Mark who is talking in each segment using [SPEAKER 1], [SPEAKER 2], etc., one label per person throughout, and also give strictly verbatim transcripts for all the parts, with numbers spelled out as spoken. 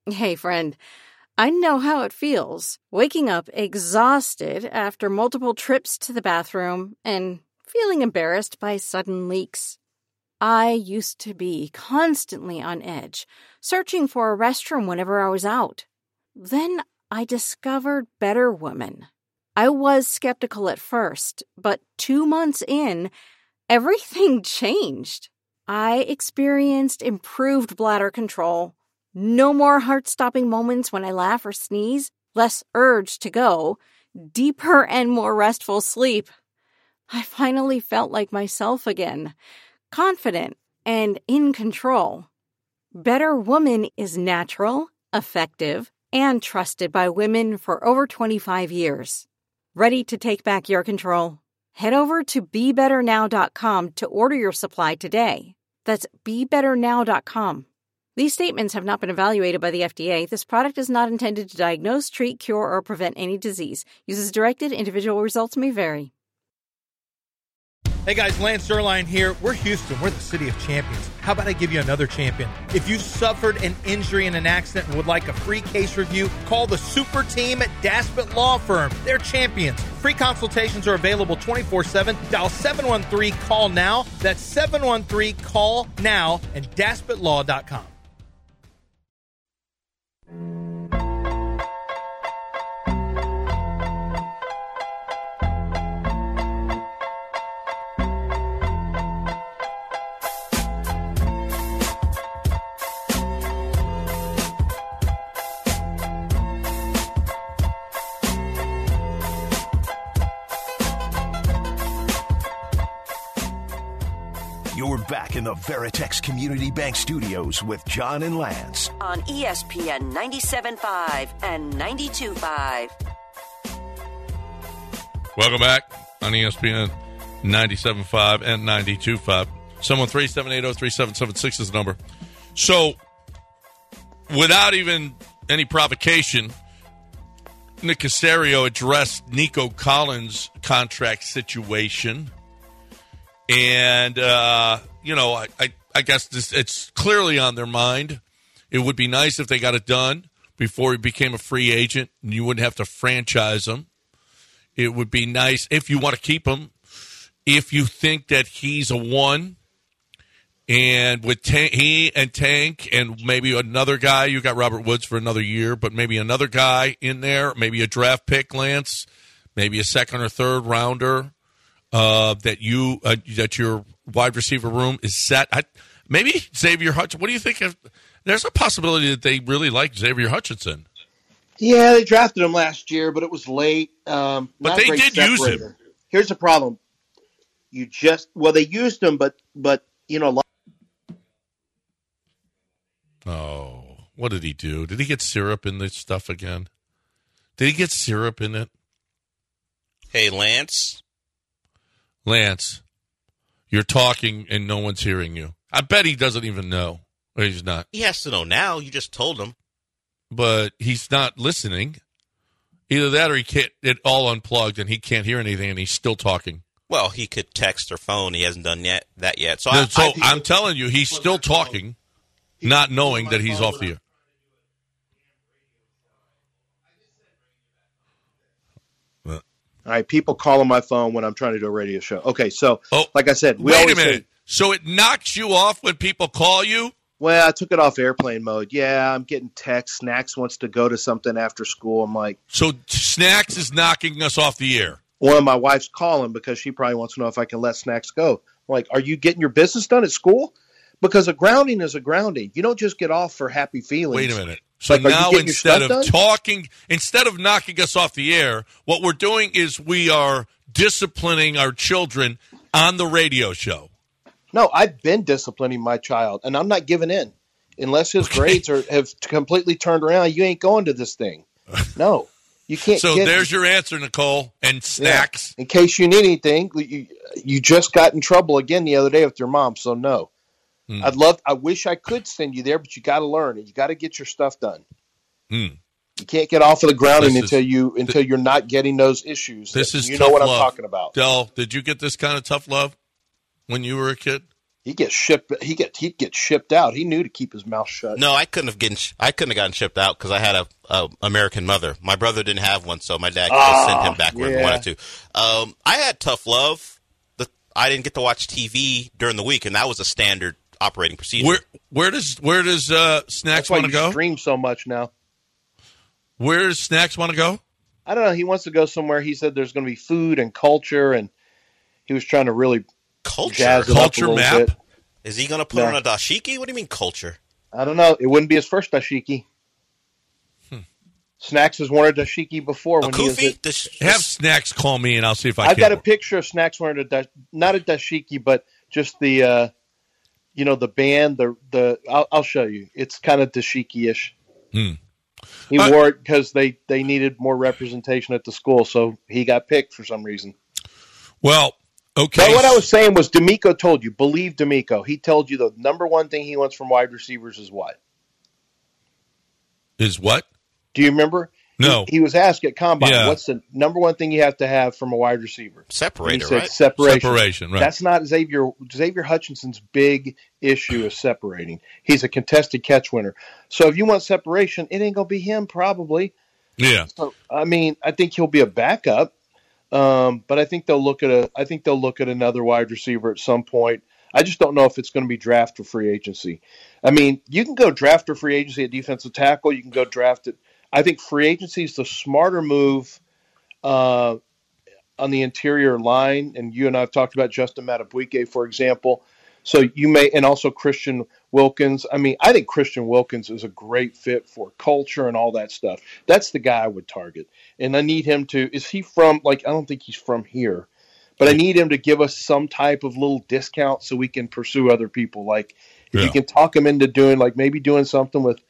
[SPEAKER 1] Hey, friend. I know how it feels, waking up exhausted after multiple trips to the bathroom and feeling embarrassed by sudden leaks. I used to be constantly on edge, searching for a restroom whenever I was out. Then I discovered Better Woman. I was skeptical at first, but two months in, everything changed. I experienced improved bladder control, no more heart-stopping moments when I laugh or sneeze, less urge to go, deeper and more restful sleep. I finally felt like myself again, confident and in control. Better Woman is natural, effective, and trusted by women for over twenty-five years. Ready to take back your control? Head over to be better now dot com to order your supply today. That's be better now dot com. These statements have not been evaluated by the F D A. This product is not intended to diagnose, treat, cure, or prevent any disease. Uses directed, individual results may vary.
[SPEAKER 2] Hey guys, Lance Zierlein here. We're Houston. We're the city of champions. How about I give you another champion? If you suffered an injury in an accident and would like a free case review, call the super team at Daspit Law Firm. They're champions. Free consultations are available twenty-four seven. Dial seven one three, call now. That's seven one three, call now and daspit law dot com.
[SPEAKER 3] You're back in the Veritex Community Bank Studios with John and Lance
[SPEAKER 4] on E S P N ninety-seven point five and ninety-two point five.
[SPEAKER 5] Welcome back on E S P N ninety-seven point five and ninety-two point five. seven one three, seven eight zero, three seven seven six is the number. So, without even any provocation, Nick Caserio addressed Nico Collins' contract situation. And, uh, you know, I, I, I guess this, it's clearly on their mind. It would be nice if they got it done before he became a free agent and you wouldn't have to franchise him. It would be nice if you want to keep him, if you think that he's a one. And with Tank, he and Tank and maybe another guy, you got Robert Woods for another year, but maybe another guy in there, maybe a draft pick, Lance, maybe a second or third rounder. Uh, that you uh, that your wide receiver room is set. I, maybe Xavier Hutchinson. What do you think? Of, there's a possibility that they really like Xavier Hutchinson.
[SPEAKER 6] Yeah, they drafted him last year, but it was late. Um,
[SPEAKER 5] but they did separator. use him.
[SPEAKER 6] Here's the problem: you just well, they used him, but but you know.
[SPEAKER 5] Oh, what did he do? Did he get syrup in this stuff again? Did he get syrup in it?
[SPEAKER 7] Hey, Lance.
[SPEAKER 5] Lance, you're talking and no one's hearing you. I bet he doesn't even know. Or he's not.
[SPEAKER 7] He has to know now. You just told him.
[SPEAKER 5] But he's not listening. Either that or he can't, it all unplugged and he can't hear anything and he's still talking.
[SPEAKER 7] Well, he could text or phone. He hasn't done yet that yet. So,
[SPEAKER 5] no,
[SPEAKER 7] I,
[SPEAKER 5] so
[SPEAKER 7] I,
[SPEAKER 5] I'm telling you, he's still talking, not knowing that he's off the air.
[SPEAKER 6] All right, people call on my phone when I'm trying to do a radio show. Okay, so
[SPEAKER 5] oh,
[SPEAKER 6] like I said, we
[SPEAKER 5] wait
[SPEAKER 6] always
[SPEAKER 5] a minute.
[SPEAKER 6] Say,
[SPEAKER 5] so it knocks you off when people call you?
[SPEAKER 6] Well, I took it off airplane mode. Yeah, I'm getting texts. Snacks wants to go to something after school. I'm like,
[SPEAKER 5] so Snacks is knocking us off the air.
[SPEAKER 6] One of my wife's calling because she probably wants to know if I can let Snacks go. I'm like, are you getting your business done at school? Because a grounding is a grounding. You don't just get off for happy feelings.
[SPEAKER 5] Wait a minute. So
[SPEAKER 6] like,
[SPEAKER 5] now instead of done? talking, instead of knocking us off the air, what we're doing is we are disciplining our children on the radio show.
[SPEAKER 6] No, I've been disciplining my child, and I'm not giving in. Unless his okay. grades are have completely turned around, you ain't going to this thing. No, you can't.
[SPEAKER 5] So
[SPEAKER 6] get
[SPEAKER 5] there's
[SPEAKER 6] it.
[SPEAKER 5] your answer, Nicole, and Snacks.
[SPEAKER 6] Yeah. In case you need anything, you, you just got in trouble again the other day with your mom, so no. Mm. I'd love. I wish I could send you there, but you got to learn and you got to get your stuff done.
[SPEAKER 5] Mm.
[SPEAKER 6] You can't get off of the ground
[SPEAKER 5] this
[SPEAKER 6] until
[SPEAKER 5] is,
[SPEAKER 6] you until
[SPEAKER 5] th-
[SPEAKER 6] you're not getting those issues.
[SPEAKER 5] This
[SPEAKER 6] that,
[SPEAKER 5] is
[SPEAKER 6] you
[SPEAKER 5] tough
[SPEAKER 6] know what
[SPEAKER 5] love.
[SPEAKER 6] I'm talking about.
[SPEAKER 5] Del, did you get this kind of tough love when you were a kid?
[SPEAKER 6] He gets shipped. He get he'd get shipped out. He knew to keep his mouth shut.
[SPEAKER 7] No, I couldn't have gotten. I couldn't have gotten shipped out because I had a, a American mother. My brother didn't have one, so my dad could
[SPEAKER 6] oh,
[SPEAKER 7] send him back where
[SPEAKER 6] yeah.
[SPEAKER 7] he wanted to. Um, I had tough love. The, I didn't get to watch T V during the week, and that was a standard operating procedure.
[SPEAKER 5] Where where does where does uh, Snacks want to go?
[SPEAKER 6] Stream so much now.
[SPEAKER 5] Where does Snacks want to go?
[SPEAKER 6] I don't know. He wants to go somewhere. He said there's going to be food and culture, and he was trying to really
[SPEAKER 7] culture
[SPEAKER 6] jazz it
[SPEAKER 5] culture
[SPEAKER 6] up a
[SPEAKER 5] map.
[SPEAKER 6] bit.
[SPEAKER 7] Is he going to put
[SPEAKER 6] No.
[SPEAKER 7] on a dashiki? What do you mean culture?
[SPEAKER 6] I don't know. It wouldn't be his first dashiki.
[SPEAKER 5] Hmm.
[SPEAKER 6] Snacks has worn a dashiki before.
[SPEAKER 7] A
[SPEAKER 6] when he was
[SPEAKER 7] kufi?
[SPEAKER 6] at,
[SPEAKER 7] This-
[SPEAKER 5] Have
[SPEAKER 7] this-
[SPEAKER 5] Snacks call me and I'll see if I
[SPEAKER 6] I've
[SPEAKER 5] can.
[SPEAKER 6] got a picture of Snacks wearing a dash, not a dashiki, but just the, uh, you know, the band. The the I'll, I'll show you. It's kind of dashiki-ish.
[SPEAKER 5] Hmm.
[SPEAKER 6] He
[SPEAKER 5] Uh,
[SPEAKER 6] wore it because they, they needed more representation at the school, so he got picked for some reason.
[SPEAKER 5] Well, okay.
[SPEAKER 6] But what I was saying was D'Amico told you, believe D'Amico. He told you the number one thing he wants from wide receivers is what?
[SPEAKER 5] Is what?
[SPEAKER 6] Do you remember?
[SPEAKER 5] No.
[SPEAKER 6] He, he was asked at Combine,
[SPEAKER 5] Yeah.
[SPEAKER 6] what's the number one thing you have to have from a wide receiver? And he
[SPEAKER 7] separator,
[SPEAKER 6] said
[SPEAKER 7] right?
[SPEAKER 6] separation.
[SPEAKER 5] Separation, right.
[SPEAKER 6] That's not Xavier Xavier Hutchinson's big issue is separating. He's a contested catch winner. So if you want separation, it ain't going to be him probably.
[SPEAKER 5] Yeah.
[SPEAKER 6] So, I mean, I think he'll be a backup. Um, but I think they'll look at a. I think they'll look at another wide receiver at some point. I just don't know if it's going to be draft or free agency. I mean, you can go draft or free agency at defensive tackle. You can go draft it. I think free agency is the smarter move uh, on the interior line. And you and I have talked about Justin Madubuike, for example. So you may, and also Christian Wilkins. I mean, I think Christian Wilkins is a great fit for culture and all that stuff. That's the guy I would target. And I need him to, is he from, like, I don't think he's from here, but I need him to give us some type of little discount so we can pursue other people. Like, if
[SPEAKER 5] Yeah.
[SPEAKER 6] you can talk him into doing, like, maybe doing something with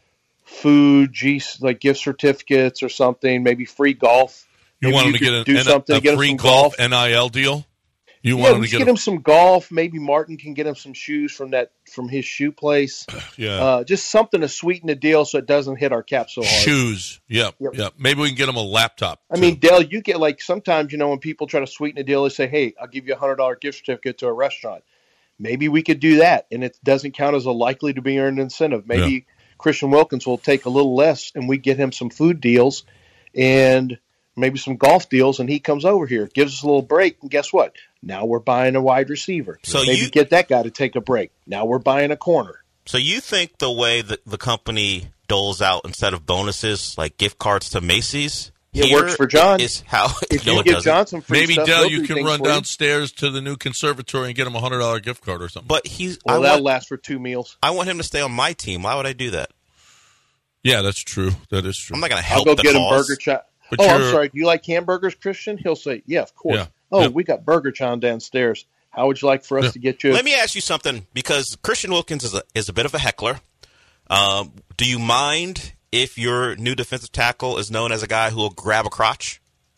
[SPEAKER 6] food, G, like gift certificates or something, maybe free golf.
[SPEAKER 5] You
[SPEAKER 6] Maybe
[SPEAKER 5] want him to
[SPEAKER 6] could
[SPEAKER 5] get a,
[SPEAKER 6] do
[SPEAKER 5] an-
[SPEAKER 6] something
[SPEAKER 5] a
[SPEAKER 6] to get him
[SPEAKER 5] free
[SPEAKER 6] some
[SPEAKER 5] golf N I L deal? You
[SPEAKER 6] Yeah,
[SPEAKER 5] want him to
[SPEAKER 6] let's
[SPEAKER 5] get,
[SPEAKER 6] get
[SPEAKER 5] a,
[SPEAKER 6] him some golf. Maybe Martin can get him some shoes from that from his shoe place.
[SPEAKER 5] yeah.
[SPEAKER 6] Uh, just something to sweeten the deal so it doesn't hit our cap so hard.
[SPEAKER 5] shoes. Yep,
[SPEAKER 6] Yep.
[SPEAKER 5] yep. Maybe we can get him a laptop.
[SPEAKER 6] I
[SPEAKER 5] too.
[SPEAKER 6] mean, Dale, you get like sometimes, you know, when people try to sweeten a deal, they say, hey, I'll give you a one hundred dollars gift certificate to a restaurant. Maybe we could do that, and it doesn't count as a likely to be earned incentive. Maybe
[SPEAKER 5] Yeah.
[SPEAKER 6] Christian Wilkins will take a little less, and we get him some food deals and maybe some golf deals, and he comes over here, gives us a little break, and guess what? Now we're buying a wide receiver.
[SPEAKER 7] So
[SPEAKER 6] maybe
[SPEAKER 7] you-
[SPEAKER 6] get that guy to take a break. Now we're buying a corner.
[SPEAKER 7] So you think the way that the company doles out instead of bonuses, like gift cards to Macy's,
[SPEAKER 6] It
[SPEAKER 7] here
[SPEAKER 6] works for John.
[SPEAKER 7] Is how
[SPEAKER 6] If
[SPEAKER 7] no,
[SPEAKER 6] you
[SPEAKER 7] it
[SPEAKER 6] give
[SPEAKER 7] doesn't.
[SPEAKER 6] John some free
[SPEAKER 5] Maybe
[SPEAKER 6] stuff,
[SPEAKER 5] Dell,
[SPEAKER 6] he'll
[SPEAKER 5] you
[SPEAKER 6] do
[SPEAKER 5] can
[SPEAKER 6] things
[SPEAKER 5] run
[SPEAKER 6] for you.
[SPEAKER 5] downstairs to the new conservatory and get him a hundred dollar gift card or something.
[SPEAKER 7] But he's.
[SPEAKER 6] Well,
[SPEAKER 7] I
[SPEAKER 6] that'll
[SPEAKER 7] want.
[SPEAKER 6] last for two meals.
[SPEAKER 7] I want him to stay on my team. Why would I do that?
[SPEAKER 5] Yeah, that's true. That is true.
[SPEAKER 7] I'm not going to
[SPEAKER 6] I'll
[SPEAKER 7] help
[SPEAKER 6] go
[SPEAKER 7] the
[SPEAKER 6] get him
[SPEAKER 7] cause.
[SPEAKER 6] Burger Chan.
[SPEAKER 5] But
[SPEAKER 6] Oh, I'm
[SPEAKER 5] you're-
[SPEAKER 6] sorry. Do you like hamburgers, Christian? He'll say, yeah, of course.
[SPEAKER 5] Yeah.
[SPEAKER 6] Oh,
[SPEAKER 5] Yeah.
[SPEAKER 6] we got Burger Chan downstairs. How would you like for us
[SPEAKER 5] Yeah.
[SPEAKER 6] to get you?
[SPEAKER 7] Let me ask you something, because Christian Wilkins is a, is a bit of a heckler. Um, do you mind if your new defensive tackle is known as a guy who will grab a crotch?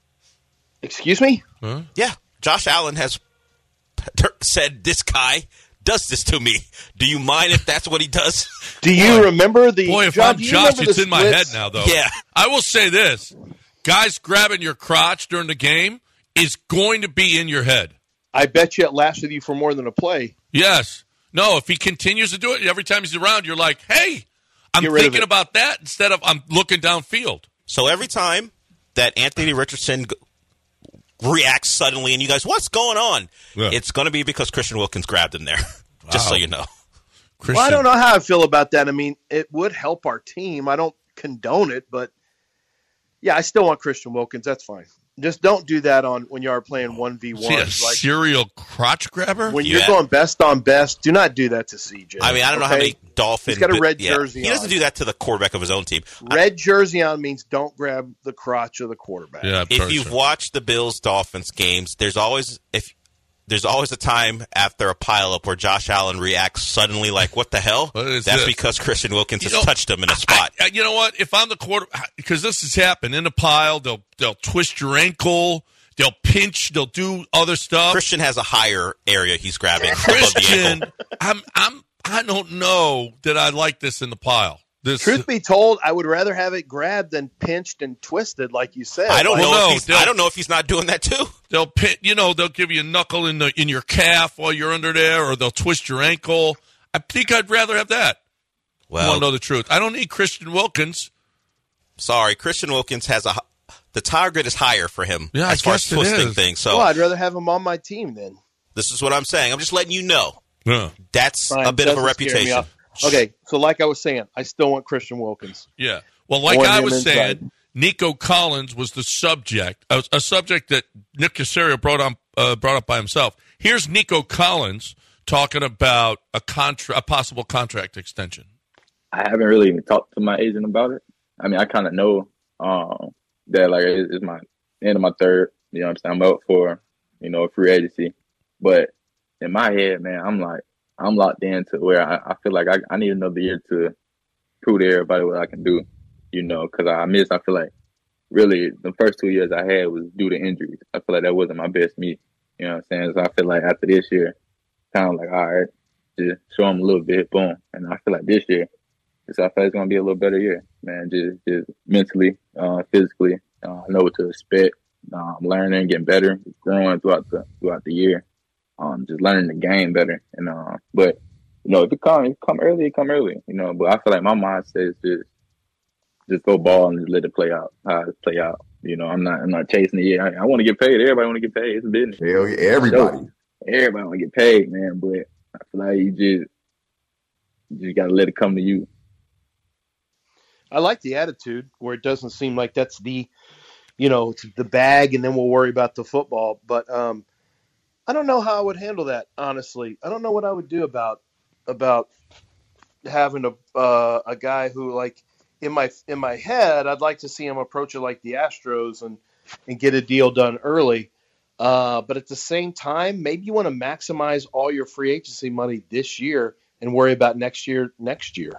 [SPEAKER 6] Excuse me?
[SPEAKER 5] Huh?
[SPEAKER 7] Yeah, Josh Allen has said this guy does this to me. Do you mind if that's what he does?
[SPEAKER 6] Do you remember the
[SPEAKER 5] Boy, if
[SPEAKER 6] John,
[SPEAKER 5] I'm
[SPEAKER 6] do you
[SPEAKER 5] Josh,
[SPEAKER 6] remember
[SPEAKER 5] it's
[SPEAKER 6] the
[SPEAKER 5] in my head
[SPEAKER 6] splits?
[SPEAKER 5] now, though.
[SPEAKER 7] Yeah.
[SPEAKER 5] I will say this. Guys grabbing your crotch during the game is going to be in your head.
[SPEAKER 6] I bet you it lasted you for more than a play.
[SPEAKER 5] Yes. No, if he continues to do it, every time he's around, you're like, hey, I'm
[SPEAKER 6] Get rid of
[SPEAKER 5] thinking
[SPEAKER 6] it.
[SPEAKER 5] about that instead of I'm looking downfield.
[SPEAKER 7] So every time that Anthony Richardson g- reacts suddenly and you guys, what's going on?
[SPEAKER 5] Yeah.
[SPEAKER 7] It's going to be because Christian Wilkins grabbed him there, just so
[SPEAKER 5] Wow.
[SPEAKER 7] you know.
[SPEAKER 5] Christian,
[SPEAKER 6] Well, I don't know how I feel about that. I mean, it would help our team. I don't condone it, but yeah, I still want Christian Wilkins. That's fine. Just don't do that on when you are playing one v one.
[SPEAKER 5] See a
[SPEAKER 6] Like
[SPEAKER 5] serial crotch grabber?
[SPEAKER 6] when
[SPEAKER 7] Yeah.
[SPEAKER 6] you're going best on best, do not do that to C J.
[SPEAKER 7] I mean, I don't know how
[SPEAKER 6] okay?
[SPEAKER 7] many Dolphins.
[SPEAKER 6] He's got a red
[SPEAKER 7] yeah,
[SPEAKER 6] jersey
[SPEAKER 7] He doesn't
[SPEAKER 6] on.
[SPEAKER 7] do that to the quarterback of his own team.
[SPEAKER 6] Red jersey on means don't grab the crotch of the quarterback.
[SPEAKER 5] Yeah,
[SPEAKER 7] If
[SPEAKER 5] pretty
[SPEAKER 7] you've
[SPEAKER 5] sure.
[SPEAKER 7] watched the Bills Dolphins games, there's always if there's always a time after a pileup where Josh Allen reacts suddenly like, "What the hell?"
[SPEAKER 5] What is
[SPEAKER 7] That's
[SPEAKER 5] this?
[SPEAKER 7] because Christian Wilkins
[SPEAKER 5] You
[SPEAKER 7] has
[SPEAKER 5] know,
[SPEAKER 7] touched him in a spot.
[SPEAKER 5] I, I, you know what? If I'm the quarter, because this has happened in a pile, they'll they'll twist your ankle, they'll pinch, they'll do other stuff.
[SPEAKER 7] Christian has a higher area he's grabbing above the
[SPEAKER 5] Christian,
[SPEAKER 7] ankle.
[SPEAKER 5] I'm I'm I don't know that I like this in the pile. This,
[SPEAKER 6] Truth be told, I would rather have it grabbed than pinched and twisted, like you said.
[SPEAKER 7] I don't
[SPEAKER 6] like,
[SPEAKER 7] know.
[SPEAKER 5] no,
[SPEAKER 7] if he's, I don't know if he's not doing that too.
[SPEAKER 5] They'll pin, you know, they'll give you a knuckle in the in your calf while you're under there, or they'll twist your ankle. I think I'd rather have that.
[SPEAKER 7] Well,
[SPEAKER 5] I want to know the truth. I don't need Christian Wilkins.
[SPEAKER 7] Sorry, Christian Wilkins has a the target is higher for him
[SPEAKER 5] Yeah,
[SPEAKER 7] as
[SPEAKER 5] I
[SPEAKER 7] far as
[SPEAKER 5] guess it
[SPEAKER 7] twisting
[SPEAKER 5] is.
[SPEAKER 7] things. So
[SPEAKER 6] well, I'd rather have him on my team then.
[SPEAKER 7] this is what I'm saying. I'm just letting you know.
[SPEAKER 5] Yeah.
[SPEAKER 7] That's
[SPEAKER 6] Fine,
[SPEAKER 7] a bit of a
[SPEAKER 6] doesn't scare me
[SPEAKER 7] reputation.
[SPEAKER 6] off. Okay, so like I was saying, I still want Christian Wilkins.
[SPEAKER 5] Yeah. Well, like
[SPEAKER 6] want
[SPEAKER 5] I
[SPEAKER 6] him
[SPEAKER 5] was
[SPEAKER 6] inside.
[SPEAKER 5] saying, Nico Collins was the subject, a, a subject that Nick Caserio brought on, uh, brought up by himself. Here's Nico Collins talking about a contra- a possible contract extension.
[SPEAKER 8] I haven't really even talked to my agent about it. I mean, I kind of know um, that like it- it's my end of my third. You know what I'm saying? I'm up for you know free agency, but in my head, man, I'm like I'm locked into where I, I feel like I, I need another year to prove to everybody what I can do. You know, because I miss. I feel like really the first two years I had was due to injuries. I feel like that wasn't my best me. You know what I'm saying? So I feel like after this year, kind of like all right, just show them a little bit, boom. And I feel like this year. So I feel like it's gonna be a little better year, man. Just, just mentally, uh, physically, uh, I know what to expect. Uh, I'm learning, getting better, growing throughout the throughout the year. Um, just learning the game better. And uh, but you know, if it come, if it come early, it come early. You know, but I feel like my mindset is just just go ball and just let it play out, how it play out. You know, I'm not I'm not chasing it. I, I want to get paid. Everybody want to get paid. It's a business.
[SPEAKER 9] Hell yeah, everybody.
[SPEAKER 8] Everybody want to get paid, man. But I feel like you just you just gotta let it come to you.
[SPEAKER 6] I like the attitude where it doesn't seem like that's the, you know, it's the bag and then we'll worry about the football. But um, I don't know how I would handle that, honestly. I don't know what I would do about about having a uh, a guy who, like, in my in my head, I'd like to see him approach it like the Astros and, and get a deal done early. Uh, but at the same time, maybe you want to maximize all your free agency money this year and worry about next year next year.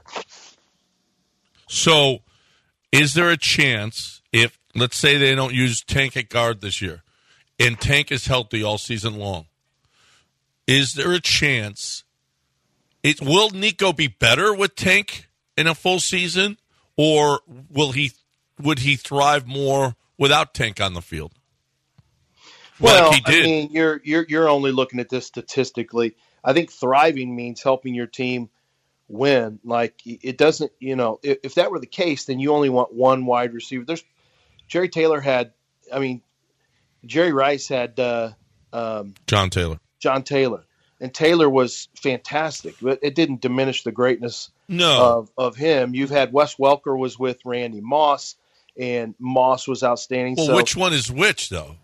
[SPEAKER 5] So, is there a chance if, let's say, they don't use Tank at guard this year, and Tank is healthy all season long? Is there a chance? It, will Nico be better with Tank in a full season, or will he? Would he thrive more without Tank on the field?
[SPEAKER 6] Well,
[SPEAKER 5] like he did.
[SPEAKER 6] I mean, you're you're you're only looking at this statistically. I think thriving means helping your team win. Like, it doesn't, you know, if, if that were the case, then you only want one wide receiver. There's Jerry Taylor had, I mean, Jerry Rice had uh, um,
[SPEAKER 5] John Taylor.
[SPEAKER 6] John Taylor, and Taylor was fantastic, but it didn't diminish the greatness
[SPEAKER 5] No.
[SPEAKER 6] of of him. You've had Wes Welker was with Randy Moss, and Moss was outstanding.
[SPEAKER 5] Well,
[SPEAKER 6] so,
[SPEAKER 5] which one is which, though?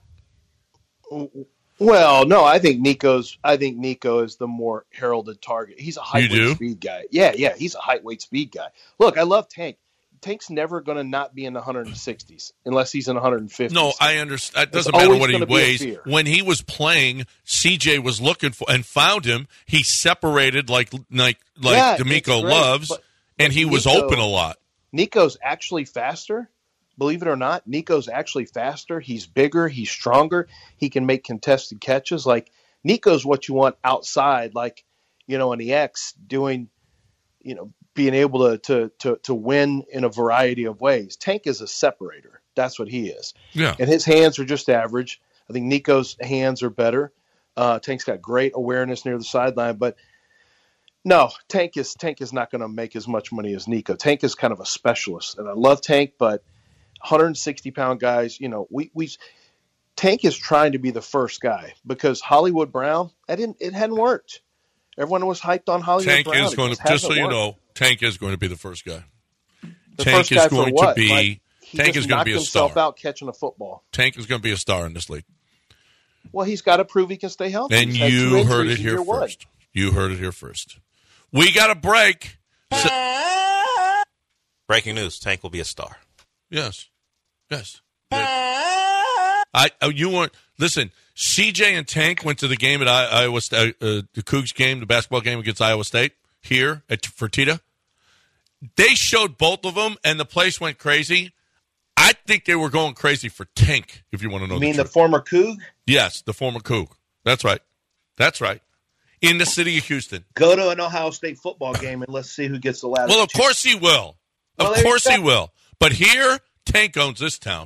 [SPEAKER 6] Well, no, I think Nico's. I think Nico is the more heralded target. He's a height
[SPEAKER 5] You do?
[SPEAKER 6] weight speed guy. Yeah, yeah, he's a height weight speed guy. Look, I love Tank. Tank's never going to not be in the one hundred sixties unless he's in one hundred fifties.
[SPEAKER 5] No, I understand. It doesn't
[SPEAKER 6] It's
[SPEAKER 5] matter
[SPEAKER 6] always
[SPEAKER 5] what he
[SPEAKER 6] gonna be a
[SPEAKER 5] weighs.
[SPEAKER 6] fear.
[SPEAKER 5] When he was playing, C J was looking for and found him. He separated like like like
[SPEAKER 6] Yeah, it's
[SPEAKER 5] D'Amico
[SPEAKER 6] great,
[SPEAKER 5] loves,
[SPEAKER 6] but-
[SPEAKER 5] and
[SPEAKER 6] but
[SPEAKER 5] he was
[SPEAKER 6] Nico-
[SPEAKER 5] open a lot.
[SPEAKER 6] Nico's actually faster. Believe it or not, Nico's actually faster. He's bigger. He's stronger. He can make contested catches. Like, Nico's what you want outside, like, you know, in the X, doing, you know, being able to to to to win in a variety of ways. Tank is a separator. That's what he is.
[SPEAKER 5] Yeah.
[SPEAKER 6] And his hands are just average. I think Nico's hands are better. Uh, Tank's got great awareness near the sideline, but no, Tank is Tank is not going to make as much money as Nico. Tank is kind of a specialist, and I love Tank, but one hundred sixty pound guys, you know, we we Tank is trying to be the first guy because Hollywood Brown, I didn't, it hadn't worked. Everyone was hyped on Hollywood
[SPEAKER 5] Tank
[SPEAKER 6] Brown.
[SPEAKER 5] is
[SPEAKER 6] It
[SPEAKER 5] going to
[SPEAKER 6] just
[SPEAKER 5] just so
[SPEAKER 6] hasn't
[SPEAKER 5] you
[SPEAKER 6] worked.
[SPEAKER 5] know, Tank is going to be the first guy.
[SPEAKER 6] The
[SPEAKER 5] Tank
[SPEAKER 6] first
[SPEAKER 5] is
[SPEAKER 6] guy for
[SPEAKER 5] going
[SPEAKER 6] what?
[SPEAKER 5] to be
[SPEAKER 6] Like, he
[SPEAKER 5] Tank
[SPEAKER 6] just
[SPEAKER 5] is going to
[SPEAKER 6] knocked
[SPEAKER 5] be a
[SPEAKER 6] himself
[SPEAKER 5] star.
[SPEAKER 6] out catching a football.
[SPEAKER 5] Tank is going to be a star in this league.
[SPEAKER 6] Well, he's got to prove he can stay healthy.
[SPEAKER 5] And
[SPEAKER 6] He's had two
[SPEAKER 5] you
[SPEAKER 6] injuries
[SPEAKER 5] heard it
[SPEAKER 6] in
[SPEAKER 5] here
[SPEAKER 6] year one.
[SPEAKER 5] first. You heard it here first. We got a break. So,
[SPEAKER 7] Breaking news: Tank will be a star.
[SPEAKER 5] yes, yes. I oh, you weren't listen. C J and Tank went to the game at I, Iowa State, uh, the Cougs game, the basketball game against Iowa State here at Fertitta. They showed both of them, and the place went crazy. I think they were going crazy for Tank. If you want to know,
[SPEAKER 6] You
[SPEAKER 5] the
[SPEAKER 6] mean the
[SPEAKER 5] truth.
[SPEAKER 6] former Coug?
[SPEAKER 5] Yes, the former Coug. That's right. That's right. In the city of Houston.
[SPEAKER 6] Go to an Ohio State football game and let's see who gets the ladder.
[SPEAKER 5] Well, of course he will.
[SPEAKER 6] Well,
[SPEAKER 5] of
[SPEAKER 6] there you
[SPEAKER 5] course
[SPEAKER 6] go.
[SPEAKER 5] he will. But here, Tank owns this town.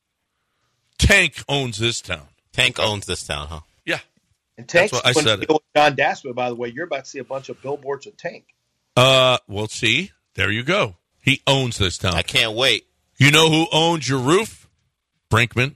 [SPEAKER 5] Tank owns this town.
[SPEAKER 7] Tank owns this town, huh?
[SPEAKER 5] Yeah.
[SPEAKER 6] And Tank's
[SPEAKER 5] That's what I
[SPEAKER 6] going
[SPEAKER 5] said
[SPEAKER 6] to
[SPEAKER 5] it.
[SPEAKER 6] deal with John Dassman, by the way. You're about to see a bunch of billboards of Tank.
[SPEAKER 5] Uh, well, see, there you go. He owns this town.
[SPEAKER 7] I can't wait.
[SPEAKER 5] You know who owns your roof? Brinkman.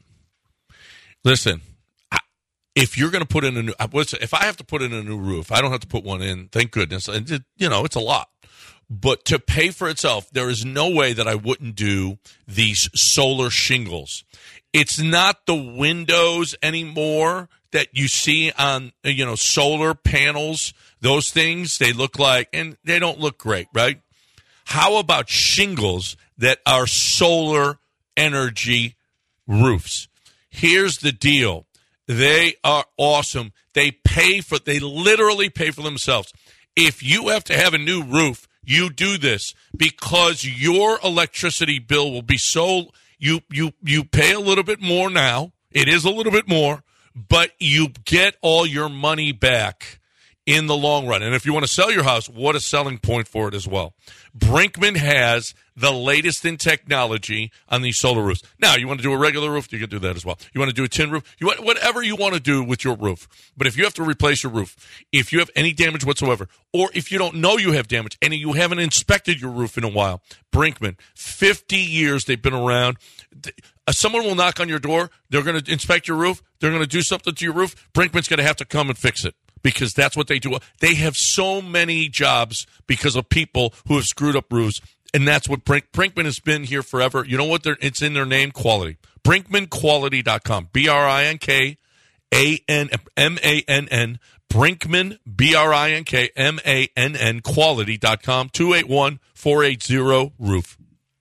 [SPEAKER 5] Listen, I, if you're going to put in a new, if I have to put in a new roof, I don't have to put one in. Thank goodness. And it, you know, it's a lot. But to pay for itself, there is no way that I wouldn't do these solar shingles. It's not the windows anymore that you see on, you know, solar panels. Those things, they look like, and they don't look great, right? How about shingles that are solar energy roofs? Here's the deal. They are awesome. They pay for, they literally pay for themselves. If you have to have a new roof, you do this because your electricity bill will be so, you, you, you pay a little bit more now. It is a little bit more, but you get all your money back in the long run. And if you want to sell your house, what a selling point for it as well. Brinkman has the latest in technology on these solar roofs. Now, you want to do a regular roof, you can do that as well. You want to do a tin roof, you want whatever you want to do with your roof. But if you have to replace your roof, if you have any damage whatsoever, or if you don't know you have damage and you haven't inspected your roof in a while, Brinkman, fifty years they've been around. Someone will knock on your door, they're going to inspect your roof, they're going to do something to your roof, Brinkman's going to have to come and fix it. Because that's what they do. They have so many jobs because of people who have screwed up roofs, and that's what Brink, Brinkman has been here forever. You know what? They're, it's in their name, quality. Brinkman Quality dot com. B R I N K A N M A N N. Brinkman, B R I N K M A N N, quality dot com. two eight one, four eight zero, roof.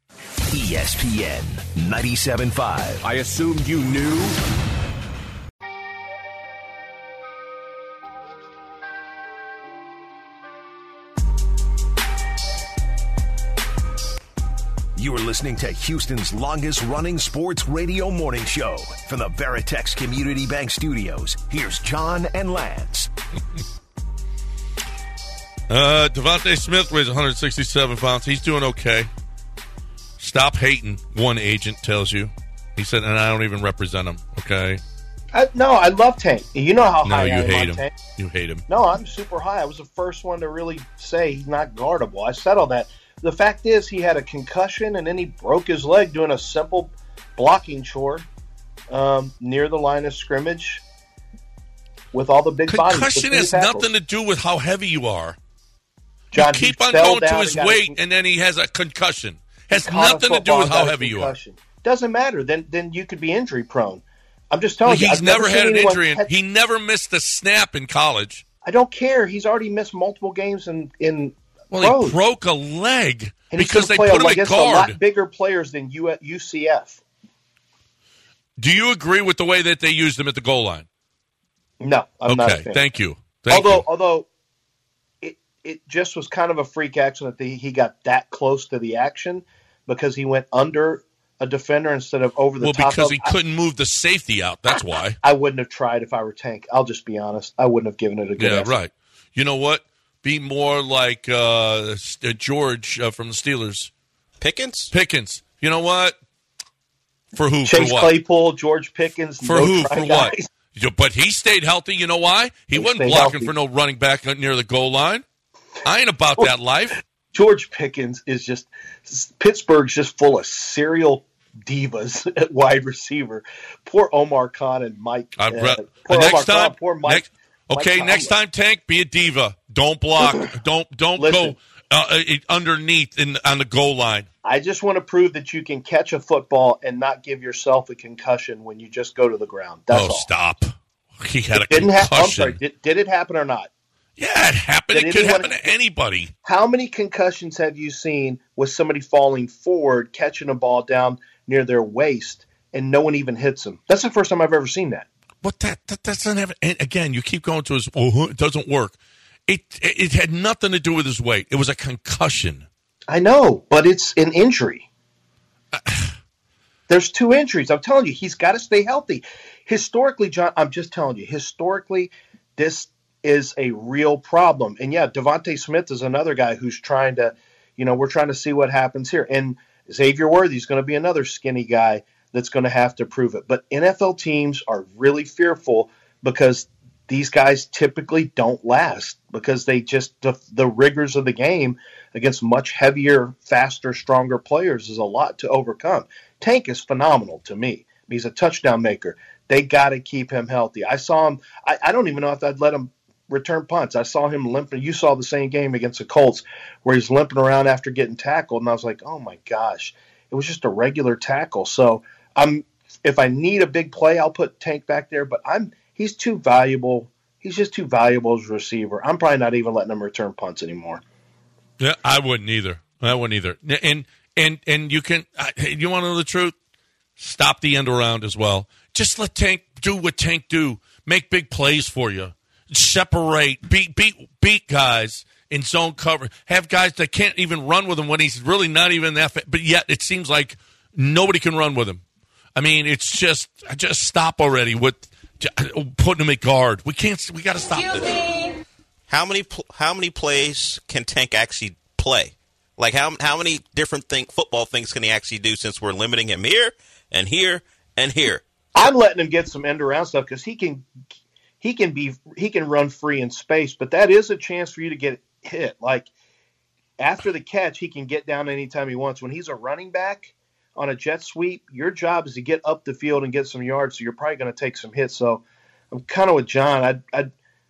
[SPEAKER 3] E S P N ninety-seven point five.
[SPEAKER 9] I assumed you knew.
[SPEAKER 3] You are listening to Houston's longest-running sports radio morning show. From the Veritex Community Bank Studios, here's John and Lance.
[SPEAKER 5] uh, Devontae Smith weighs one hundred sixty-seven pounds. He's doing okay. Stop hating, one agent tells you. He said, and I don't even represent him, okay?
[SPEAKER 6] I, no, I love Tank. You know how
[SPEAKER 5] No,
[SPEAKER 6] high
[SPEAKER 5] you
[SPEAKER 6] I am
[SPEAKER 5] hate
[SPEAKER 6] on
[SPEAKER 5] him.
[SPEAKER 6] Tank.
[SPEAKER 5] You hate him.
[SPEAKER 6] No, I'm super high. I was the first one to really say he's not guardable. I said all that. The fact is he had a concussion, and then he broke his leg doing a simple blocking chore um, near the line of scrimmage with all the big bodies.
[SPEAKER 5] Concussion has nothing to do with how heavy you are.
[SPEAKER 6] John,
[SPEAKER 5] you keep
[SPEAKER 6] he
[SPEAKER 5] on
[SPEAKER 6] fell
[SPEAKER 5] going to
[SPEAKER 6] down
[SPEAKER 5] his
[SPEAKER 6] and got
[SPEAKER 5] weight,
[SPEAKER 6] a,
[SPEAKER 5] and then he has a concussion. Has
[SPEAKER 6] caught a
[SPEAKER 5] nothing to do
[SPEAKER 6] football
[SPEAKER 5] with
[SPEAKER 6] and
[SPEAKER 5] how
[SPEAKER 6] got a
[SPEAKER 5] heavy you are.
[SPEAKER 6] concussion. Doesn't matter. Then then you could be injury prone. I'm just telling
[SPEAKER 5] Well,
[SPEAKER 6] you.
[SPEAKER 5] he's
[SPEAKER 6] I've
[SPEAKER 5] never,
[SPEAKER 6] never
[SPEAKER 5] had
[SPEAKER 6] seen
[SPEAKER 5] an
[SPEAKER 6] anyone
[SPEAKER 5] injury. And
[SPEAKER 6] catch-
[SPEAKER 5] he never missed a snap in college.
[SPEAKER 6] I don't care. He's already missed multiple games in in
[SPEAKER 5] Well,
[SPEAKER 6] pros.
[SPEAKER 5] he broke a leg
[SPEAKER 6] and he's
[SPEAKER 5] because they
[SPEAKER 6] play
[SPEAKER 5] put him at
[SPEAKER 6] against a
[SPEAKER 5] guard.
[SPEAKER 6] lot bigger players than U- U C F.
[SPEAKER 5] Do you agree with the way that they used him at the goal line?
[SPEAKER 6] No, I'm
[SPEAKER 5] okay,
[SPEAKER 6] not a fan.
[SPEAKER 5] thank you. Thank
[SPEAKER 6] although
[SPEAKER 5] you.
[SPEAKER 6] although it it just was kind of a freak accident that he got that close to the action because he went under a defender instead of over the
[SPEAKER 5] well,
[SPEAKER 6] top.
[SPEAKER 5] because
[SPEAKER 6] of,
[SPEAKER 5] he couldn't move the safety out. That's why.
[SPEAKER 6] I, I wouldn't have tried if I were Tank. I'll just be honest. I wouldn't have given it a good
[SPEAKER 5] Yeah,
[SPEAKER 6] effort.
[SPEAKER 5] right. You know what? Be more like uh, George uh, from the Steelers.
[SPEAKER 7] Pickens?
[SPEAKER 5] Pickens. You know what? For who?
[SPEAKER 6] Chase
[SPEAKER 5] for what?
[SPEAKER 6] Claypool, George Pickens.
[SPEAKER 5] For
[SPEAKER 6] no
[SPEAKER 5] who?
[SPEAKER 6] try
[SPEAKER 5] For
[SPEAKER 6] guys.
[SPEAKER 5] what? But he stayed healthy. You know why? He,
[SPEAKER 6] He
[SPEAKER 5] wasn't
[SPEAKER 6] stayed
[SPEAKER 5] blocking
[SPEAKER 6] healthy.
[SPEAKER 5] for no running back near the goal line. I ain't about that life.
[SPEAKER 6] George Pickens is just Pittsburgh's just full of serial divas at wide receiver. Poor Omar Khan and Mike.
[SPEAKER 5] I'd
[SPEAKER 6] Uh,
[SPEAKER 5] re-
[SPEAKER 6] poor
[SPEAKER 5] next
[SPEAKER 6] Omar
[SPEAKER 5] time,
[SPEAKER 6] Khan, poor Mike.
[SPEAKER 5] next, okay,
[SPEAKER 6] Mike
[SPEAKER 5] next
[SPEAKER 6] Tomlin.
[SPEAKER 5] time, Tank, be a diva. Don't block. don't don't
[SPEAKER 6] Listen.
[SPEAKER 5] go uh, underneath in on the goal line.
[SPEAKER 6] I just want to prove that you can catch a football and not give yourself a concussion when you just go to the ground. That's
[SPEAKER 5] oh,
[SPEAKER 6] all.
[SPEAKER 5] stop! He had a
[SPEAKER 6] Didn't ha-
[SPEAKER 5] concussion.
[SPEAKER 6] I'm sorry. Did, did it happen or not?
[SPEAKER 5] Yeah, it happened.
[SPEAKER 6] Did
[SPEAKER 5] It could
[SPEAKER 6] anyone-
[SPEAKER 5] happen to anybody.
[SPEAKER 6] How many concussions have you seen with somebody falling forward, catching a ball down near their waist, and no one even hits them? That's the first time I've ever seen that.
[SPEAKER 5] But that, that doesn't have. And again, you keep going to his. Oh, it doesn't work. It, it it had nothing to do with his weight. It was a concussion.
[SPEAKER 6] I know, but it's an injury. There's two injuries. I'm telling you, he's got to stay healthy. Historically, John, I'm just telling you, historically, this is a real problem. And yeah, Devontae Smith is another guy who's trying to, You know, we're trying to see what happens here. And Xavier Worthy is going to be another skinny guy that's going to have to prove it. But N F L teams are really fearful because these guys typically don't last because they just the, the rigors of the game against much heavier, faster, stronger players is a lot to overcome. Tank is phenomenal to me. He's a touchdown maker. They got to keep him healthy. I saw him. I, I don't even know if I'd let him return punts. I saw him limping. You saw the same game against the Colts where he's limping around after getting tackled, and I was like, oh my gosh, it was just a regular tackle. So I'm if I need a big play, I'll put Tank back there. But I'm he's too valuable. He's just too valuable as a receiver. I'm probably not even letting him return punts anymore.
[SPEAKER 5] Yeah, I wouldn't either. I wouldn't either. And and and you can. You want to know the truth? Stop the end around as well. Just let Tank do what Tank do. Make big plays for you. Separate, beat, beat, beat guys in zone cover. Have guys that can't even run with him when he's really not even that. Fa- but yet it seems like nobody can run with him. I mean, it's just just stop already with putting him at guard. We can't. We got to stop this.
[SPEAKER 7] How many how many plays can Tank actually play? Like how how many different thing football things can he actually do? Since we're limiting him here and here and here.
[SPEAKER 6] I'm letting him get some end around stuff because he can. He can be he can run free in space, but that is a chance for you to get hit. Like after the catch, he can get down anytime he wants. When he's a running back on a jet sweep, your job is to get up the field and get some yards. So you're probably going to take some hits. So I'm kind of with John. I I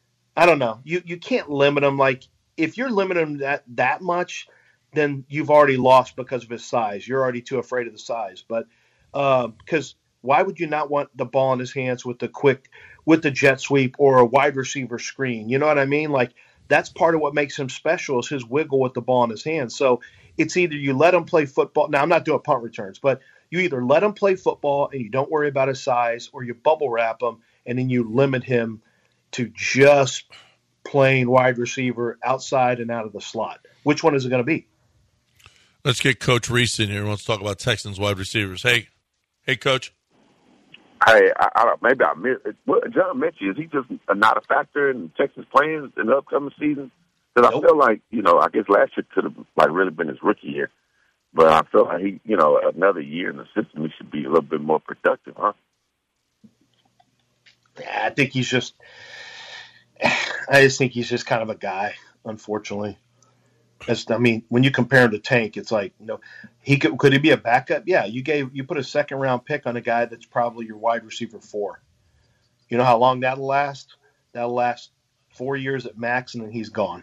[SPEAKER 6] I don't know. You you can't limit him. Like if you're limiting him that that much, then you've already lost because of his size. You're already too afraid of the size. But because uh, why would you not want the ball in his hands with the quick? With the jet sweep or a wide receiver screen. You know what I mean? Like that's part of what makes him special is his wiggle with the ball in his hands. So it's either you let him play football. Now I'm not doing punt returns, but you either let him play football and you don't worry about his size or you bubble wrap him and then you limit him to just playing wide receiver outside and out of the slot. Which one is it going to be?
[SPEAKER 5] Let's get Coach Reese in here. He wants to talk about Texans wide receivers. Hey, hey, Coach.
[SPEAKER 9] Hey, I, I, maybe I missed it. What John mentioned, is he just not a factor in Texas plans in the upcoming season? Because nope. I feel like, you know, I guess last year could have like really been his rookie year. But I feel like he, you know, another year in the system, he should be a little bit more productive, huh?
[SPEAKER 6] Yeah, I think he's just – I just think he's just kind of a guy, unfortunately. As, I mean, when you compare him to Tank, it's like, you know, he could could he be a backup? Yeah, you gave you put a second round pick on a guy that's probably your wide receiver four. You know how long that'll last? That'll last four years at max, and then he's gone.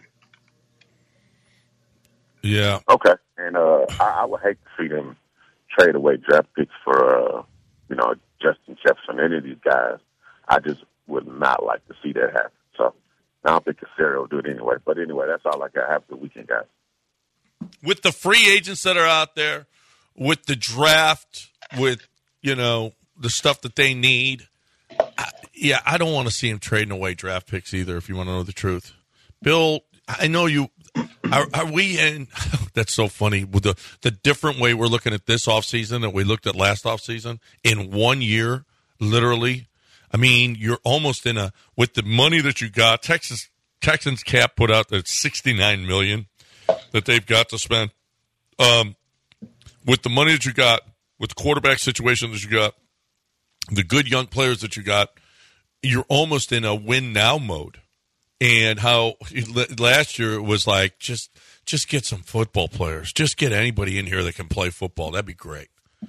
[SPEAKER 5] Yeah.
[SPEAKER 9] Okay. And uh, I, I would hate to see them trade away draft picks for, uh, you know, Justin Jefferson, any of these guys. I just would not like to see that happen. So. I don't think Casario will do it anyway. But anyway, that's all I got after the weekend, guys.
[SPEAKER 5] With the free agents that are out there, with the draft, with, you know, the stuff that they need, I, yeah, I don't want to see him trading away draft picks either, if you want to know the truth. Bill, I know you are, are we in – that's so funny. With the, the different way we're looking at this offseason that we looked at last offseason, in one year, literally – I mean, you're almost in a with the money that you got. Texas Texans cap put out that sixty-nine million dollars that they've got to spend. Um, with the money that you got, with the quarterback situation that you got, the good young players that you got, you're almost in a win now mode. And how last year it was like just just get some football players, just get anybody in here that can play football. That'd be great.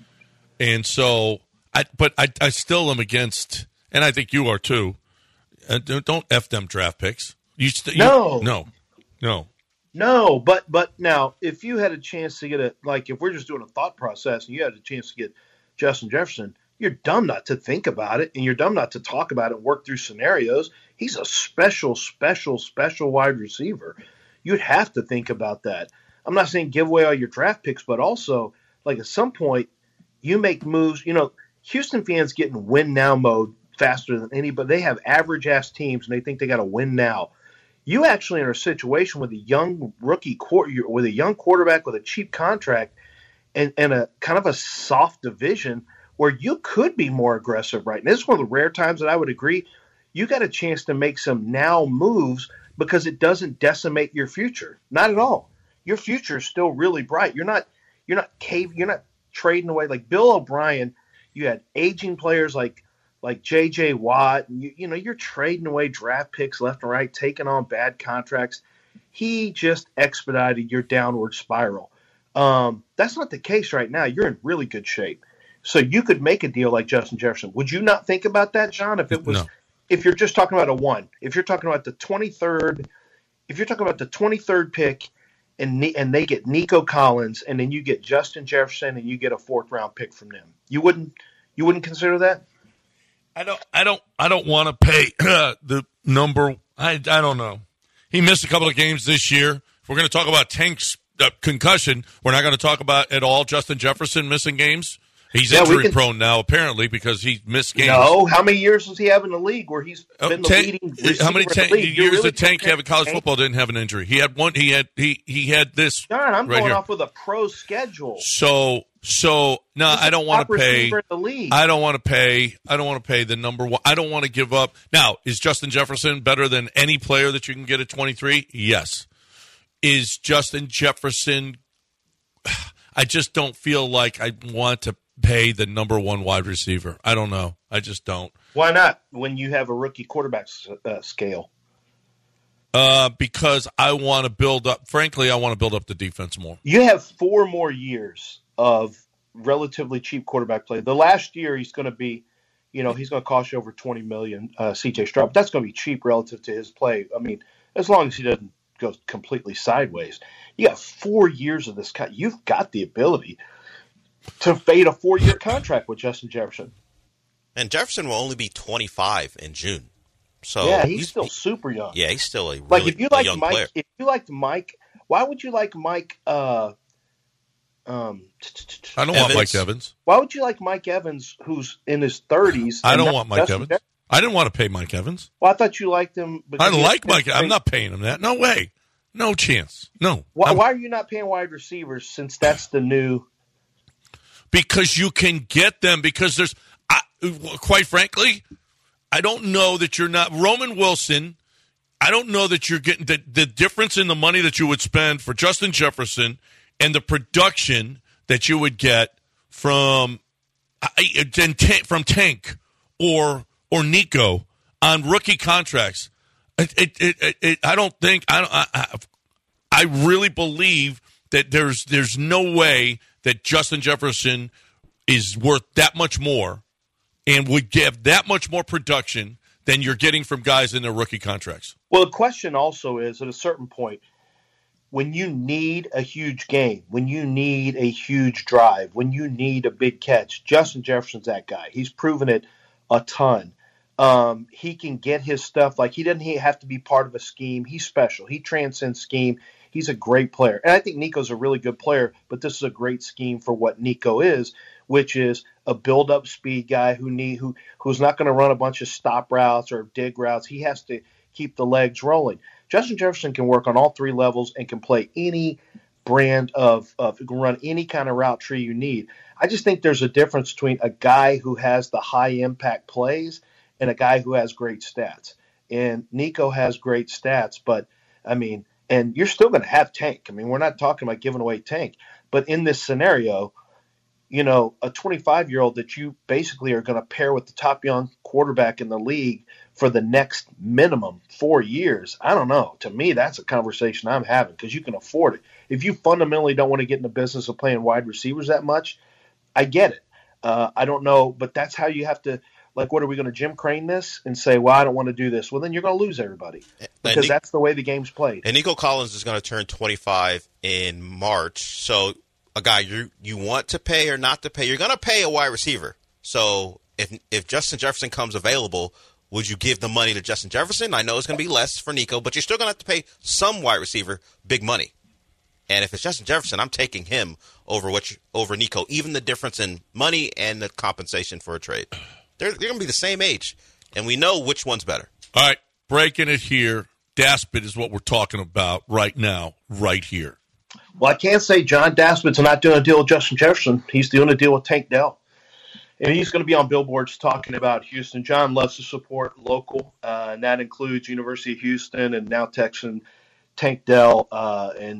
[SPEAKER 5] And so, I but I I still am against. And I think you are too. Uh, don't F them draft picks. You st-
[SPEAKER 6] no,
[SPEAKER 5] you, no, no,
[SPEAKER 6] no. But but now, if you had a chance to get a like, if we're just doing a thought process, and you had a chance to get Justin Jefferson, you're dumb not to think about it, and you're dumb not to talk about it and work through scenarios. He's a special, special, special wide receiver. You'd have to think about that. I'm not saying give away all your draft picks, but also like at some point you make moves. You know, Houston fans get in win now mode faster than anybody. They have average ass teams and they think they got to win now. You actually are in a situation with a young rookie quarter, with a young quarterback with a cheap contract and, and a kind of a soft division where you could be more aggressive right now. This is one of the rare times that I would agree. You got a chance to make some now moves because it doesn't decimate your future. Not at all. your future is still really bright. You're not you're not cave you're not trading away like Bill O'Brien. You had aging players like like J J Watt. And you, you know, you're trading away draft picks left and right, taking on bad contracts. He just expedited your downward spiral. Um, that's not the case right now. You're in really good shape. So you could make a deal like Justin Jefferson. Would you not think about that, John, if it was
[SPEAKER 5] No.
[SPEAKER 6] if you're just talking about a one, if you're talking about the twenty-third, if you're talking about the twenty-third pick and and they get Nico Collins and then you get Justin Jefferson and you get a fourth round pick from them, you wouldn't you wouldn't consider that?
[SPEAKER 5] I don't I don't I don't want to pay uh, the number. I I don't know. He missed a couple of games this year. If we're going to talk about Tank's uh, concussion, we're not going to talk about at all Justin Jefferson missing games. He's
[SPEAKER 6] Yeah, we
[SPEAKER 5] injury
[SPEAKER 6] can-
[SPEAKER 5] prone now, apparently, because he missed games.
[SPEAKER 6] No, how many years does he have in the league where he's
[SPEAKER 5] Oh,
[SPEAKER 6] been the
[SPEAKER 5] Tank-
[SPEAKER 6] leading
[SPEAKER 5] how many
[SPEAKER 6] receiver in
[SPEAKER 5] tank,
[SPEAKER 6] the league? You're
[SPEAKER 5] years
[SPEAKER 6] really
[SPEAKER 5] did Tank have in college
[SPEAKER 6] comparing-
[SPEAKER 5] football? Didn't have an injury. He had one. He had he he had this.
[SPEAKER 6] John, I'm
[SPEAKER 5] right
[SPEAKER 6] going
[SPEAKER 5] here.
[SPEAKER 6] off with a pro schedule.
[SPEAKER 5] So so no,
[SPEAKER 6] He's
[SPEAKER 5] I don't
[SPEAKER 6] the
[SPEAKER 5] want
[SPEAKER 6] top
[SPEAKER 5] to pay.
[SPEAKER 6] receiver in the league.
[SPEAKER 5] I don't want to pay. I don't want to pay the number one. I don't want to give up. Now, is Justin Jefferson better than any player that you can get at twenty-three? Yes. Is Justin Jefferson? I just don't feel like I want to pay the number one wide receiver. I don't know. I just don't.
[SPEAKER 6] Why not when you have a rookie quarterback uh, scale?
[SPEAKER 5] Uh, because I want to build up. Frankly, I want to build up the defense more.
[SPEAKER 6] You have four more years of relatively cheap quarterback play. The last year he's going to be, you know, he's going to cost you over twenty million dollars, uh, C J Stroud. But that's going to be cheap relative to his play. I mean, as long as he doesn't go completely sideways. You got four years of this. You've got the ability to fade a four-year contract with Justin Jefferson.
[SPEAKER 7] And Jefferson will only be twenty-five in June. So
[SPEAKER 6] yeah, he's, he's still super young.
[SPEAKER 7] Yeah, he's still a really
[SPEAKER 6] like if you like
[SPEAKER 7] young
[SPEAKER 6] Mike,
[SPEAKER 7] player.
[SPEAKER 6] If you liked Mike, why would you like Mike? Uh, um,
[SPEAKER 5] I don't
[SPEAKER 7] Evans.
[SPEAKER 5] want Mike Evans.
[SPEAKER 6] Why would you like Mike Evans, who's in his thirties?
[SPEAKER 5] I don't want Mike Evans. I didn't want to pay Mike Evans.
[SPEAKER 6] Well, I thought you liked him.
[SPEAKER 5] I like Mike. I'm not paying him that. No way. No chance. No.
[SPEAKER 6] Why, why are you not paying wide receivers since that's the new?
[SPEAKER 5] Because you can get them. Because there's, I, quite frankly, I don't know that you're not Roman Wilson. I don't know that you're getting the, the difference in the money that you would spend for Justin Jefferson and the production that you would get from from Tank or or Nico on rookie contracts. It, it, it, it, I don't think I, don't, I I really believe that there's there's no way that Justin Jefferson is worth that much more and would give that much more production than you're getting from guys in their rookie contracts.
[SPEAKER 6] Well, the question also is at a certain point, when you need a huge game, when you need a huge drive, when you need a big catch, Justin Jefferson's that guy. He's proven it a ton. Um, he can get his stuff. Like, he doesn't have to be part of a scheme. He's special. He transcends scheme. He's a great player. And I think Nico's a really good player, but this is a great scheme for what Nico is, which is a build-up speed guy who need who who's not going to run a bunch of stop routes or dig routes. He has to keep the legs rolling. Justin Jefferson can work on all three levels and can play any brand of, of can run any kind of route tree you need. I just think there's a difference between a guy who has the high-impact plays and a guy who has great stats. And Nico has great stats, but, I mean, and you're still going to have Tank. I mean, we're not talking about giving away Tank. But in this scenario, you know, a twenty-five-year-old that you basically are going to pair with the top young quarterback in the league for the next minimum four years, I don't know. To me, that's a conversation I'm having because you can afford it. If you fundamentally don't want to get in the business of playing wide receivers that much, I get it. Uh, I don't know, but that's how you have to – like, what are we going to Jim Crane this and say, well, I don't want to do this? Well, then you're going to lose everybody because
[SPEAKER 7] Ni-
[SPEAKER 6] that's the way the game's played.
[SPEAKER 7] And Nico Collins is going to turn twenty-five in March. So, a guy you you want to pay or not to pay, you're going to pay a wide receiver. So, if if Justin Jefferson comes available, would you give the money to Justin Jefferson? I know it's going to be less for Nico, but you're still going to have to pay some wide receiver big money. And if it's Justin Jefferson, I'm taking him over what you, over Nico, even the difference in money and the compensation for a trade. They're, they're going to be the same age, and we know which one's better.
[SPEAKER 5] All right, breaking it here. Daspit is what we're talking about right now, right here.
[SPEAKER 6] Well, I can't say John Daspit's not doing a deal with Justin Jefferson. He's doing a deal with Tank Dell. And he's going to be on billboards talking about Houston. John loves to support local, uh, and that includes University of Houston and now Texan Tank Dell. Uh, and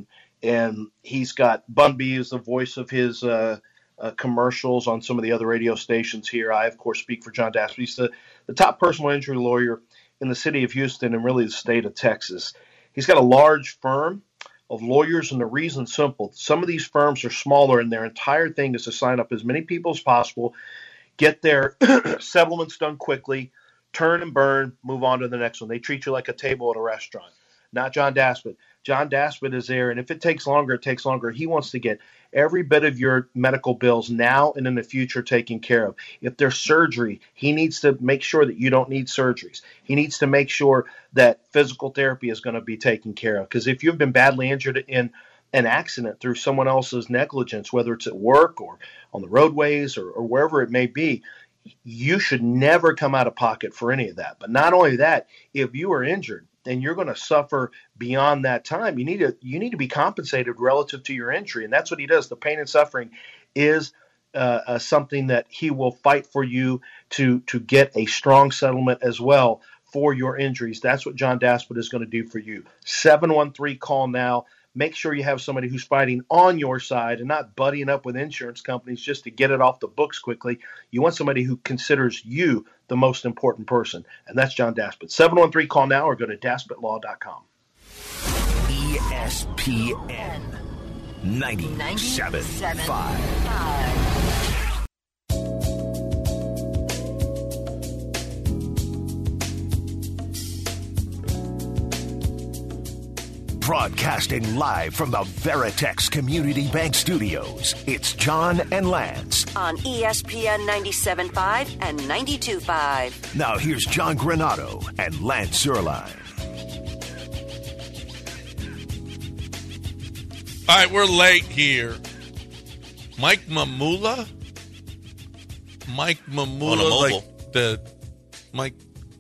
[SPEAKER 6] and he's got Bun B as the voice of his uh, uh, commercials on some of the other radio stations here. I, of course, speak for John Daspit. He's the, the top personal injury lawyer in the city of Houston and really the state of Texas. He's got a large firm of lawyers, and the reason's simple. Some of these firms are smaller, and their entire thing is to sign up as many people as possible, get their settlements done quickly, turn and burn, move on to the next one. They treat you like a table at a restaurant. Not John Daspit. John Daspit is there, and if it takes longer, it takes longer. He wants to get every bit of your medical bills now and in the future taken care of. If there's surgery, he needs to make sure that you don't need surgeries. He needs to make sure that physical therapy is going to be taken care of. Because if you've been badly injured in an accident through someone else's negligence, whether it's at work or on the roadways or, or wherever it may be, you should never come out of pocket for any of that. But not only that, if you are injured, then you're going to suffer beyond that time. You need to you need to be compensated relative to your injury, and that's what he does. The pain and suffering is uh, uh, something that he will fight for you to to get a strong settlement as well for your injuries. That's what John Daspit is going to do for you. seven one three call now. Make sure you have somebody who's fighting on your side and not buddying up with insurance companies just to get it off the books quickly. You want somebody who considers you the most important person, and that's John Daspit. seven one three call now or go to daspit law dot com.
[SPEAKER 3] E S P N ninety-seven point five. Broadcasting live from the Veritex Community Bank Studios, it's John and Lance.
[SPEAKER 4] On E S P N ninety-seven point five and ninety-two point five.
[SPEAKER 3] Now here's John Granado and Lance Zierlein.
[SPEAKER 5] All right, we're late here. Mike Mamula? Mike Mamula, like the Mike,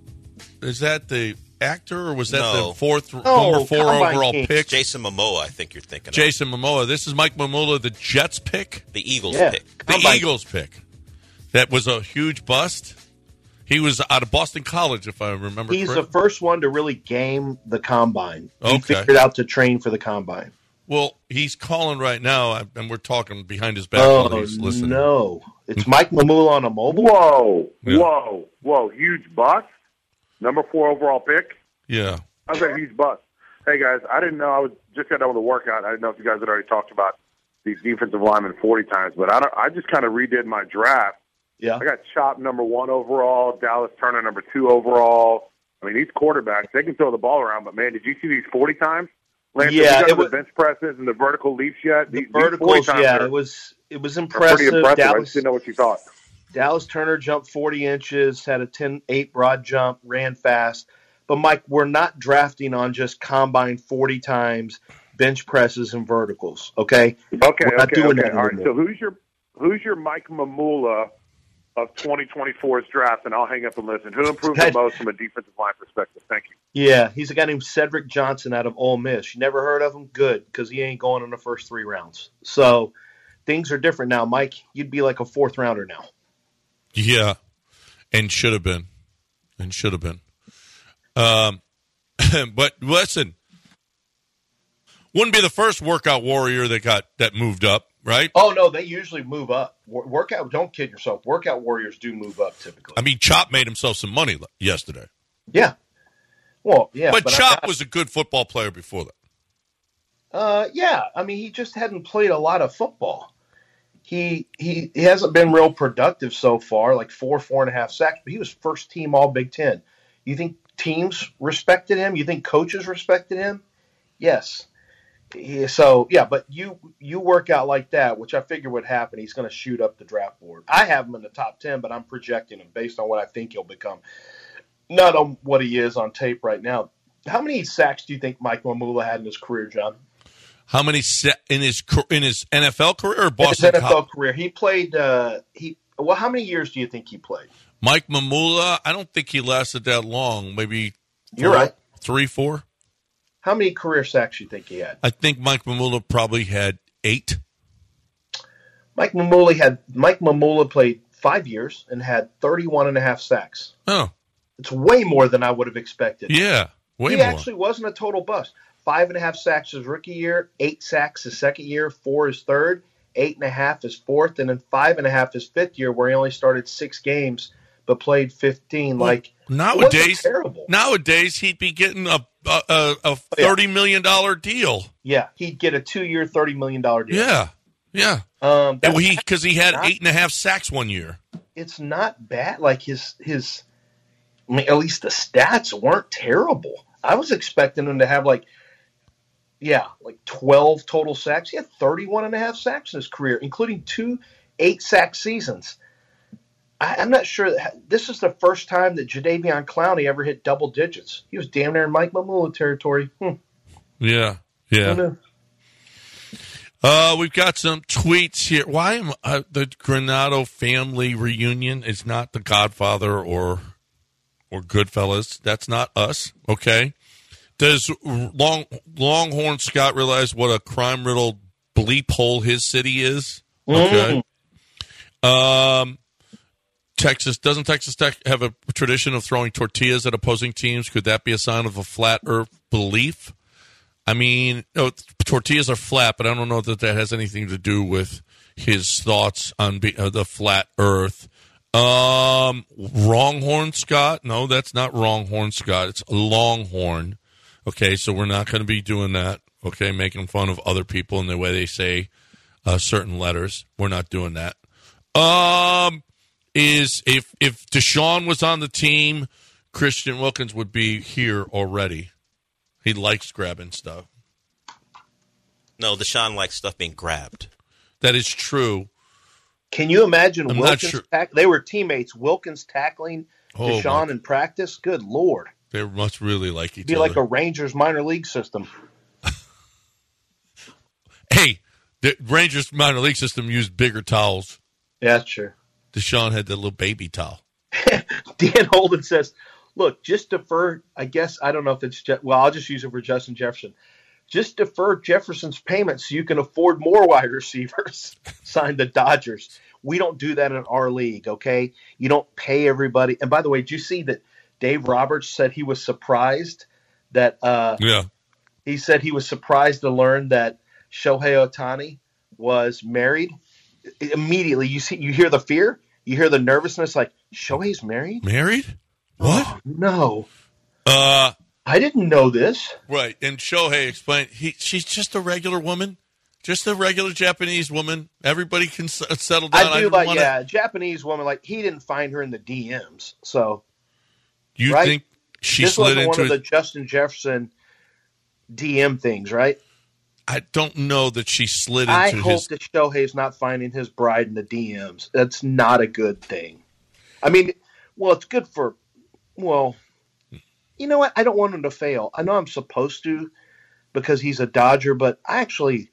[SPEAKER 5] is that the actor, or was that
[SPEAKER 7] No.
[SPEAKER 5] the fourth
[SPEAKER 6] No,
[SPEAKER 5] number four
[SPEAKER 6] Combine
[SPEAKER 5] overall
[SPEAKER 6] King.
[SPEAKER 5] pick?
[SPEAKER 7] Jason Momoa, I think you're thinking of.
[SPEAKER 5] Jason Momoa. This is Mike Mamula, the Jets pick,
[SPEAKER 7] The Eagles
[SPEAKER 6] Yeah.
[SPEAKER 7] pick.
[SPEAKER 5] the
[SPEAKER 6] Combine.
[SPEAKER 5] Eagles pick. That was a huge bust. He was out of Boston College, if I remember
[SPEAKER 6] He's the
[SPEAKER 5] correctly.
[SPEAKER 6] first one to really game the combine. He
[SPEAKER 5] Okay.
[SPEAKER 6] figured out to train for the combine.
[SPEAKER 5] Well, he's calling right now, and we're talking behind his back
[SPEAKER 6] Oh,
[SPEAKER 5] while he's listening.
[SPEAKER 6] no. It's Mike Mamula on a mobile?
[SPEAKER 9] Whoa,
[SPEAKER 5] Yeah.
[SPEAKER 9] whoa, whoa! Huge bust. Number four overall pick.
[SPEAKER 5] Yeah.
[SPEAKER 9] How's that huge bust? Hey guys, I didn't know. I was just got done with the workout. I didn't know if you guys had already talked about these defensive linemen forty times, but I don't, I just kind of redid my draft.
[SPEAKER 6] Yeah.
[SPEAKER 9] I got Chop number one overall, Dallas Turner number two overall. I mean, these quarterbacks, they can throw the ball around, but man, did you see these forty times? Lance,
[SPEAKER 6] Yeah,
[SPEAKER 9] have you
[SPEAKER 6] it
[SPEAKER 9] done
[SPEAKER 6] was-
[SPEAKER 9] the bench presses and the vertical leaps yet?
[SPEAKER 6] The
[SPEAKER 9] These, these forty
[SPEAKER 6] verticals,
[SPEAKER 9] times
[SPEAKER 6] yeah,
[SPEAKER 9] are,
[SPEAKER 6] it was it was
[SPEAKER 9] are
[SPEAKER 6] impressive.
[SPEAKER 9] pretty impressive. I
[SPEAKER 6] Dallas,
[SPEAKER 9] just didn't know what you thought.
[SPEAKER 6] Dallas Turner jumped forty inches, had a ten eight broad jump, ran fast. But, Mike, we're not drafting on just combine forty times, bench presses, and verticals, okay?
[SPEAKER 9] Okay,
[SPEAKER 6] We're not
[SPEAKER 9] okay,
[SPEAKER 6] doing
[SPEAKER 9] okay.
[SPEAKER 6] that
[SPEAKER 9] All right.
[SPEAKER 6] anymore.
[SPEAKER 9] So who's your who's your Mike Mamula of twenty twenty-four's draft? And I'll hang up and listen. Who improved the
[SPEAKER 6] That-
[SPEAKER 9] most from a defensive line perspective? Thank you.
[SPEAKER 6] Yeah, he's a guy named Cedric Johnson out of Ole Miss. You never heard of him? Good, because he ain't going in the first three rounds. So things are different now. Mike, you'd be like a fourth rounder now.
[SPEAKER 5] Yeah, and should have been, and should have been. Um, but listen, wouldn't be the first workout warrior that got that moved up, right?
[SPEAKER 6] Oh, no, they usually move up. Wor- Workout, don't kid yourself. Workout warriors do move up typically.
[SPEAKER 5] I mean, Chop made himself some money le- yesterday,
[SPEAKER 6] Yeah. Well, yeah.
[SPEAKER 5] but,
[SPEAKER 6] I-
[SPEAKER 5] Chop
[SPEAKER 6] I-
[SPEAKER 5] was a good football player before that.
[SPEAKER 6] Uh, yeah, I mean, he just hadn't played a lot of football. He, he he hasn't been real productive so far, like four, four and a half sacks, but he was first team All Big Ten. You think teams respected him? You think coaches respected him? Yes. He- so, yeah, but you you work out like that, which I figure would happen. He's going to shoot up the draft board. I have him in the top ten, but I'm projecting him based on what I think he'll become, not on what he is on tape right now. How many sacks do you think Mike Mamula had in his career, John?
[SPEAKER 5] How many se- in his car- in his N F L career or
[SPEAKER 6] In his
[SPEAKER 5] Boston
[SPEAKER 6] N F L
[SPEAKER 5] College?
[SPEAKER 6] career, he played. Uh, he well, how many years do you think he played?
[SPEAKER 5] Mike Mamula, I don't think he lasted that long. Maybe
[SPEAKER 6] You're
[SPEAKER 5] four-
[SPEAKER 6] right.
[SPEAKER 5] three, four.
[SPEAKER 6] How many career sacks do you think he had?
[SPEAKER 5] I think Mike Mamula probably had eight.
[SPEAKER 6] Mike Mamula had Mike Mamula played five years and had thirty-one and a half sacks.
[SPEAKER 5] Oh,
[SPEAKER 6] It's way more than I would have expected.
[SPEAKER 5] yeah, way
[SPEAKER 6] he
[SPEAKER 5] more.
[SPEAKER 6] actually wasn't a total bust. five and a half sacks his rookie year, eight sacks his second year, four his third, eight and a half his fourth, and then five and a half his fifth year, where he only started six games but played fifteen.
[SPEAKER 5] Well,
[SPEAKER 6] like
[SPEAKER 5] nowadays,
[SPEAKER 6] terrible.
[SPEAKER 5] Nowadays he'd be getting a a, a, a thirty million dollar deal.
[SPEAKER 6] Yeah, he'd get a two-year, thirty million dollar deal.
[SPEAKER 5] Yeah, yeah.
[SPEAKER 6] Um,
[SPEAKER 5] well, he because he had
[SPEAKER 6] not,
[SPEAKER 5] eight and a half sacks one year.
[SPEAKER 6] It's not bad. Like his his, I mean, at least the stats weren't terrible. I was expecting him to have like, yeah, like twelve total sacks. He had thirty-one and a half sacks in his career, including two eight-sack seasons. I, I'm not sure. That, this is the first time that Jadeveon Clowney ever hit double digits. He was damn near in Mike Mamula territory. Hmm.
[SPEAKER 5] Yeah, yeah. Uh, we've got some tweets here. Why am uh, the Granado family reunion is not The Godfather or or Goodfellas? That's not us. Okay. Does Long Longhorn Scott realize what a crime riddled bleep hole his city is? Okay. Mm. Um. Texas doesn't Texas Tech have a tradition of throwing tortillas at opposing teams? Could that be a sign of a flat earth belief? I mean, no, tortillas are flat, but I don't know that that has anything to do with his thoughts on be, uh, the flat earth. Um, Wronghorn Scott? No, that's not Wronghorn Scott. It's Longhorn. Okay, so we're not going to be doing that. Okay, making fun of other people in the way they say uh, certain letters. We're not doing that. Um... Is if if Deshaun was on the team, Christian Wilkins would be here already. He likes grabbing stuff.
[SPEAKER 7] No, Deshaun likes stuff being grabbed.
[SPEAKER 5] That is true.
[SPEAKER 6] Can you imagine
[SPEAKER 5] I'm
[SPEAKER 6] Wilkins?
[SPEAKER 5] not sure.
[SPEAKER 6] Tack- they were teammates. Wilkins tackling
[SPEAKER 5] Oh,
[SPEAKER 6] Deshaun
[SPEAKER 5] my-
[SPEAKER 6] in practice. Good Lord.
[SPEAKER 5] They must really like each
[SPEAKER 6] It'd be
[SPEAKER 5] other.
[SPEAKER 6] like a Rangers minor league system.
[SPEAKER 5] Hey, the Rangers minor league system used bigger towels.
[SPEAKER 6] Yeah, sure.
[SPEAKER 5] Deshaun had the little baby towel.
[SPEAKER 6] Dan Holden says, look, just defer, I guess, I don't know if it's, Je- well, I'll just use it for Justin Jefferson. Just defer Jefferson's payments so you can afford more wide receivers. Sign the Dodgers. We don't do that in our league, okay? You don't pay everybody. And by the way, did you see that Dave Roberts said he was surprised that uh,
[SPEAKER 5] Yeah.
[SPEAKER 6] he said he was surprised to learn that Shohei Ohtani was married? Immediately, you see, you hear the fear, you hear the nervousness, like, Shohei's married?
[SPEAKER 5] Married? What?
[SPEAKER 6] Oh, no.
[SPEAKER 5] Uh,
[SPEAKER 6] I didn't know this.
[SPEAKER 5] right. And Shohei explained, he, she's just a regular woman, just a regular Japanese woman. Everybody can s- settle down.
[SPEAKER 6] I do
[SPEAKER 5] didn't
[SPEAKER 6] like,
[SPEAKER 5] wanna-
[SPEAKER 6] yeah, Japanese woman, like, he didn't find her in the D Ms. So,
[SPEAKER 5] You
[SPEAKER 6] right?
[SPEAKER 5] think she
[SPEAKER 6] this
[SPEAKER 5] slid
[SPEAKER 6] wasn't
[SPEAKER 5] into
[SPEAKER 6] one of
[SPEAKER 5] it?
[SPEAKER 6] the Justin Jefferson D M things, right?
[SPEAKER 5] I don't know that she slid into
[SPEAKER 6] I hope
[SPEAKER 5] his.
[SPEAKER 6] that Shohei's not finding his bride in the D Ms. That's not a good thing. I mean, well, it's good for, well, you know what? I don't want him to fail. I know I'm supposed to because he's a Dodger, but I actually,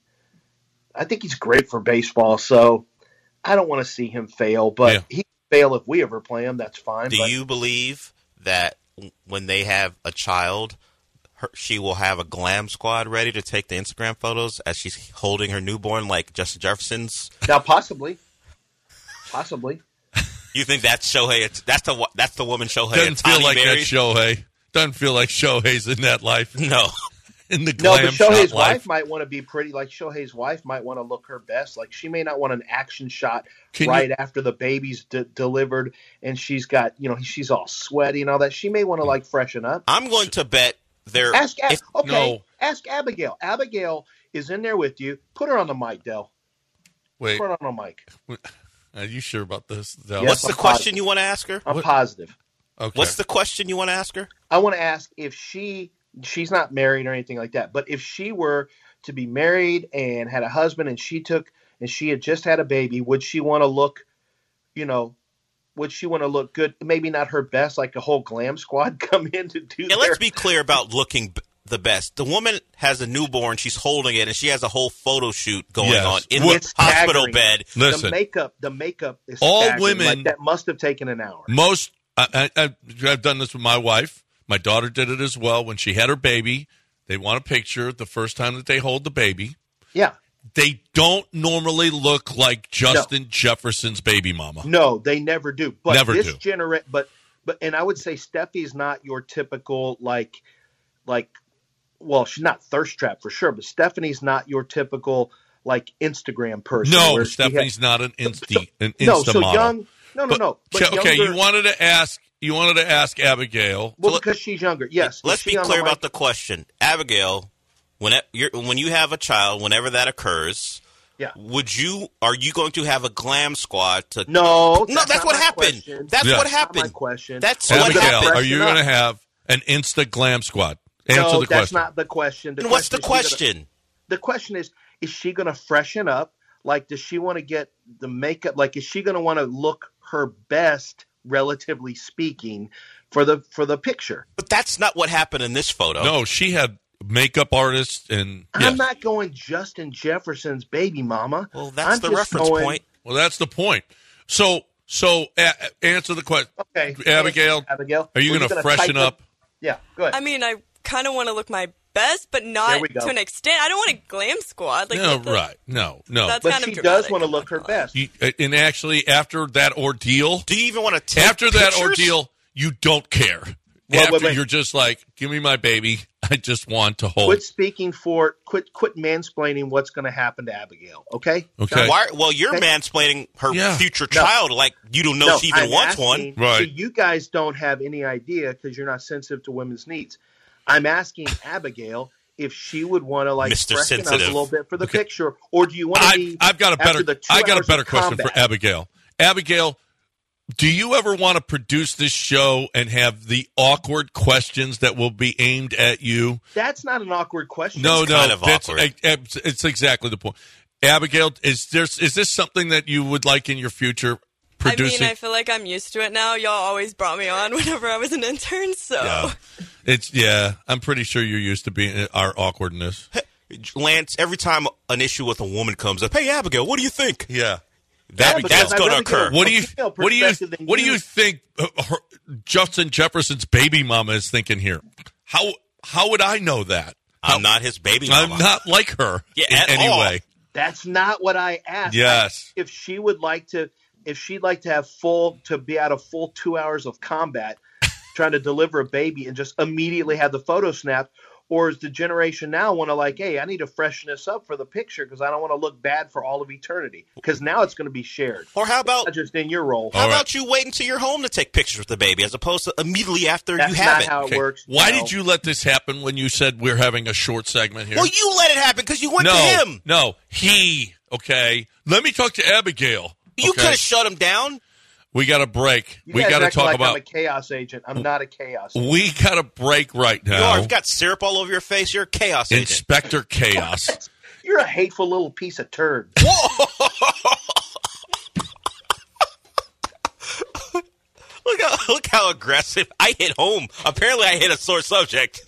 [SPEAKER 6] I think he's great for baseball. So I don't want to see him fail, but
[SPEAKER 5] Yeah.
[SPEAKER 6] he can fail if we ever play him. That's fine.
[SPEAKER 7] Do
[SPEAKER 6] but
[SPEAKER 7] you believe that when they have a child, her, she will have a glam squad ready to take the Instagram photos as she's holding her newborn, like Justin Jefferson's?
[SPEAKER 6] Now, possibly, possibly.
[SPEAKER 7] You think that's Shohei? That's the that's the woman Shohei
[SPEAKER 5] Doesn't feel
[SPEAKER 7] Ohtani
[SPEAKER 5] like
[SPEAKER 7] married?
[SPEAKER 5] that's Shohei. Doesn't feel like Shohei's in that life.
[SPEAKER 7] No.
[SPEAKER 5] In the
[SPEAKER 6] No,
[SPEAKER 5] glam
[SPEAKER 6] but Shohei's
[SPEAKER 5] shot
[SPEAKER 6] wife
[SPEAKER 5] life.
[SPEAKER 6] might want to be pretty. Like Shohei's wife might want to look her best. Like she may not want an action shot
[SPEAKER 5] Can
[SPEAKER 6] right
[SPEAKER 5] you-
[SPEAKER 6] after the baby's de- delivered, and she's got, you know, she's all sweaty and all that. She may want to like freshen up.
[SPEAKER 7] I'm going to bet there.
[SPEAKER 6] Ask,
[SPEAKER 7] if-
[SPEAKER 6] okay,
[SPEAKER 5] no.
[SPEAKER 6] ask Abigail. Abigail is in there with you. Put her on the mic, Del.
[SPEAKER 5] Wait,
[SPEAKER 6] Put her on the mic.
[SPEAKER 5] are you sure about this? Del?
[SPEAKER 6] Yes.
[SPEAKER 7] What's the
[SPEAKER 6] I'm
[SPEAKER 7] question
[SPEAKER 6] positive.
[SPEAKER 7] you want to ask her?
[SPEAKER 6] I'm
[SPEAKER 5] What-
[SPEAKER 6] positive.
[SPEAKER 5] Okay.
[SPEAKER 7] What's the question you want to ask her?
[SPEAKER 6] I want to ask if she she's not married or anything like that, but if she were to be married and had a husband and she took and she had just had a baby, would she want to look, you know, would she want to look good? Maybe not her best, like a whole glam squad come in to do.
[SPEAKER 7] Yeah, let's
[SPEAKER 6] their-
[SPEAKER 7] be clear about looking b- the best. The woman has a newborn, she's holding it, and she has a whole photo shoot going
[SPEAKER 5] Yes.
[SPEAKER 7] on in
[SPEAKER 5] Well,
[SPEAKER 7] the
[SPEAKER 6] It's
[SPEAKER 7] hospital
[SPEAKER 6] staggering.
[SPEAKER 7] bed.
[SPEAKER 5] Listen.
[SPEAKER 6] The makeup, the makeup is
[SPEAKER 5] All
[SPEAKER 6] staggering.
[SPEAKER 5] women-
[SPEAKER 6] Like, that must have taken an hour.
[SPEAKER 5] Most, I, I, I- I've done this with my wife. My daughter did it as well. When she had her baby, they want a picture the first time that they hold the baby.
[SPEAKER 6] Yeah,
[SPEAKER 5] They don't normally look like Justin Jefferson's baby mama.
[SPEAKER 6] no, they never do. But
[SPEAKER 5] Never
[SPEAKER 6] this
[SPEAKER 5] do.
[SPEAKER 6] genera- but but and I would say Steffi's not your typical like like well, she's not thirst trap for sure, but Stephanie's not your typical like Instagram person.
[SPEAKER 5] No,
[SPEAKER 6] where she
[SPEAKER 5] Stephanie's
[SPEAKER 6] has-
[SPEAKER 5] not an Insta an Insta
[SPEAKER 6] no, so
[SPEAKER 5] model.
[SPEAKER 6] young. No, no,
[SPEAKER 5] But-
[SPEAKER 6] no. But
[SPEAKER 5] okay,
[SPEAKER 6] younger,
[SPEAKER 5] you wanted to ask. You wanted to ask Abigail.
[SPEAKER 6] well because she's younger. Yes.
[SPEAKER 7] Let's
[SPEAKER 6] Is she
[SPEAKER 7] be
[SPEAKER 6] on
[SPEAKER 7] clear
[SPEAKER 6] the
[SPEAKER 7] about
[SPEAKER 6] mic?
[SPEAKER 7] the question, Abigail. When it, you're, when you have a child, whenever that occurs,
[SPEAKER 6] Yeah.
[SPEAKER 7] would you are you going to have a glam squad to?
[SPEAKER 6] No,
[SPEAKER 7] no, that's
[SPEAKER 6] not
[SPEAKER 7] what
[SPEAKER 6] my
[SPEAKER 7] happened.
[SPEAKER 6] question.
[SPEAKER 7] That's
[SPEAKER 5] Yeah.
[SPEAKER 7] what
[SPEAKER 6] That's not
[SPEAKER 7] happened.
[SPEAKER 6] my question.
[SPEAKER 7] That's what
[SPEAKER 5] Abigail,
[SPEAKER 7] happened.
[SPEAKER 5] are you
[SPEAKER 6] Freshen
[SPEAKER 5] going to
[SPEAKER 6] up.
[SPEAKER 5] have an Insta glam squad? Answer
[SPEAKER 6] no,
[SPEAKER 5] the
[SPEAKER 6] that's
[SPEAKER 5] question.
[SPEAKER 6] not the question. The
[SPEAKER 7] And what's the
[SPEAKER 6] question is she gonna-
[SPEAKER 7] question?
[SPEAKER 6] the question is, is she going to freshen up? Like, does she want to get the makeup? Like, is she going to want to look her best, relatively speaking, for the for the picture?
[SPEAKER 7] But that's not what happened in this photo.
[SPEAKER 5] No, she had makeup artists and.
[SPEAKER 6] I'm
[SPEAKER 5] yes.
[SPEAKER 6] not going Justin Jefferson's baby mama.
[SPEAKER 7] Well, that's
[SPEAKER 6] I'm
[SPEAKER 7] the
[SPEAKER 6] just
[SPEAKER 7] reference
[SPEAKER 6] going-
[SPEAKER 7] point.
[SPEAKER 5] Well, that's the point. So, so a- answer the question.
[SPEAKER 6] Okay,
[SPEAKER 5] Abigail,
[SPEAKER 6] Abigail,
[SPEAKER 5] are you
[SPEAKER 6] were
[SPEAKER 5] going to
[SPEAKER 6] gonna
[SPEAKER 5] freshen
[SPEAKER 6] type
[SPEAKER 5] up?
[SPEAKER 6] it? Yeah, good.
[SPEAKER 10] I mean, I kind of want to look my best, but
[SPEAKER 6] There
[SPEAKER 10] not
[SPEAKER 6] we go.
[SPEAKER 10] to an extent. I don't want a glam squad. Like,
[SPEAKER 5] No,
[SPEAKER 10] what the-
[SPEAKER 5] right. No, no.
[SPEAKER 10] That's
[SPEAKER 6] but
[SPEAKER 10] kind
[SPEAKER 6] she
[SPEAKER 10] of
[SPEAKER 6] does
[SPEAKER 10] dramatic.
[SPEAKER 6] want to look her best.
[SPEAKER 5] You, and actually, after that ordeal,
[SPEAKER 7] Do you even want to take
[SPEAKER 5] after that
[SPEAKER 7] pictures?
[SPEAKER 5] ordeal, you don't care.
[SPEAKER 6] Well,
[SPEAKER 5] after
[SPEAKER 6] wait, wait.
[SPEAKER 5] you're just like, give me my baby. I just want to hold.
[SPEAKER 6] Quit speaking for quit quit mansplaining what's going to happen to Abigail. Okay.
[SPEAKER 5] Okay.
[SPEAKER 7] Why, well, you're
[SPEAKER 6] Okay.
[SPEAKER 7] mansplaining her
[SPEAKER 5] Yeah.
[SPEAKER 7] future
[SPEAKER 6] No.
[SPEAKER 7] child like you don't know
[SPEAKER 6] No,
[SPEAKER 7] she even
[SPEAKER 6] I'm
[SPEAKER 7] wants
[SPEAKER 6] asking-
[SPEAKER 7] one.
[SPEAKER 5] Right.
[SPEAKER 6] So you guys don't have any idea because you're not sensitive to women's needs. I'm asking Abigail if she would want to like
[SPEAKER 7] Mister
[SPEAKER 6] freshen up a
[SPEAKER 7] Sensitive.
[SPEAKER 6] little bit for the
[SPEAKER 5] Okay.
[SPEAKER 6] picture, or do you want to
[SPEAKER 5] I,
[SPEAKER 6] be?
[SPEAKER 5] I've got a
[SPEAKER 6] after
[SPEAKER 5] better.
[SPEAKER 6] the two
[SPEAKER 5] I got a
[SPEAKER 6] hours
[SPEAKER 5] better
[SPEAKER 6] of
[SPEAKER 5] question for
[SPEAKER 6] combat?
[SPEAKER 5] Abigail. Abigail, do you ever want to produce this show and have the awkward questions that will be aimed at you?
[SPEAKER 6] That's not an awkward question.
[SPEAKER 5] No,
[SPEAKER 7] It's
[SPEAKER 5] no,
[SPEAKER 7] kind of
[SPEAKER 5] that's,
[SPEAKER 7] awkward.
[SPEAKER 5] it's, it's exactly the point. Abigail, is there is this something that you would like in your future producing?
[SPEAKER 10] I mean, I feel like I'm used to it now. Y'all always brought me on whenever I was an intern, so.
[SPEAKER 5] yeah. It's yeah. I'm pretty sure you're used to being our awkwardness.
[SPEAKER 7] Lance, every time an issue with a woman comes up, hey Abigail, what do you think?
[SPEAKER 5] Yeah.
[SPEAKER 7] That,
[SPEAKER 6] because
[SPEAKER 7] that's
[SPEAKER 6] I'd
[SPEAKER 7] going to
[SPEAKER 6] rather get
[SPEAKER 7] occur.
[SPEAKER 6] a-
[SPEAKER 5] What do you
[SPEAKER 6] female
[SPEAKER 5] what do you
[SPEAKER 6] perspective than
[SPEAKER 5] what do
[SPEAKER 6] you.
[SPEAKER 5] you think uh, her, Justin Jefferson's baby mama is thinking here? How how would I know that? How-
[SPEAKER 7] I'm not his baby mama.
[SPEAKER 5] I'm not like her
[SPEAKER 7] Yeah,
[SPEAKER 5] in
[SPEAKER 7] at
[SPEAKER 5] any
[SPEAKER 7] all.
[SPEAKER 5] way.
[SPEAKER 6] That's not what I asked.
[SPEAKER 5] Yes.
[SPEAKER 6] If she would like to, if she'd like to have full, to be out of full two hours of combat, trying to deliver a baby and just immediately have the photo snapped, or is the generation now want to like, hey, I need to freshen this up for the picture because I don't want to look bad for all of eternity because now it's going to be shared.
[SPEAKER 7] Or how about
[SPEAKER 6] Not just in your role.
[SPEAKER 7] how
[SPEAKER 5] All right.
[SPEAKER 7] about you wait until you're home to take pictures with the baby as opposed to immediately after
[SPEAKER 6] That's
[SPEAKER 7] you have
[SPEAKER 6] not
[SPEAKER 7] it?
[SPEAKER 6] how it
[SPEAKER 5] Okay.
[SPEAKER 6] works.
[SPEAKER 5] Why
[SPEAKER 6] No.
[SPEAKER 5] did you let this happen when you said we're having a short segment here?
[SPEAKER 7] Well, you let it happen because you went
[SPEAKER 5] no,
[SPEAKER 7] to him.
[SPEAKER 5] no, he. Okay, let me talk to Abigail.
[SPEAKER 7] You
[SPEAKER 5] okay?
[SPEAKER 7] could have shut him down.
[SPEAKER 5] We got a break.
[SPEAKER 6] You
[SPEAKER 5] we
[SPEAKER 6] guys
[SPEAKER 5] got to
[SPEAKER 6] act
[SPEAKER 5] talk
[SPEAKER 6] like
[SPEAKER 5] about.
[SPEAKER 6] I'm a chaos agent. I'm not a chaos agent.
[SPEAKER 5] We got a break right
[SPEAKER 7] You are.
[SPEAKER 5] now.
[SPEAKER 7] You've got syrup all over your face. You're a chaos agent.
[SPEAKER 5] Inspector Chaos.
[SPEAKER 6] You're a hateful little piece of turd.
[SPEAKER 7] Look how look how aggressive. I hit home. Apparently, I hit a sore subject.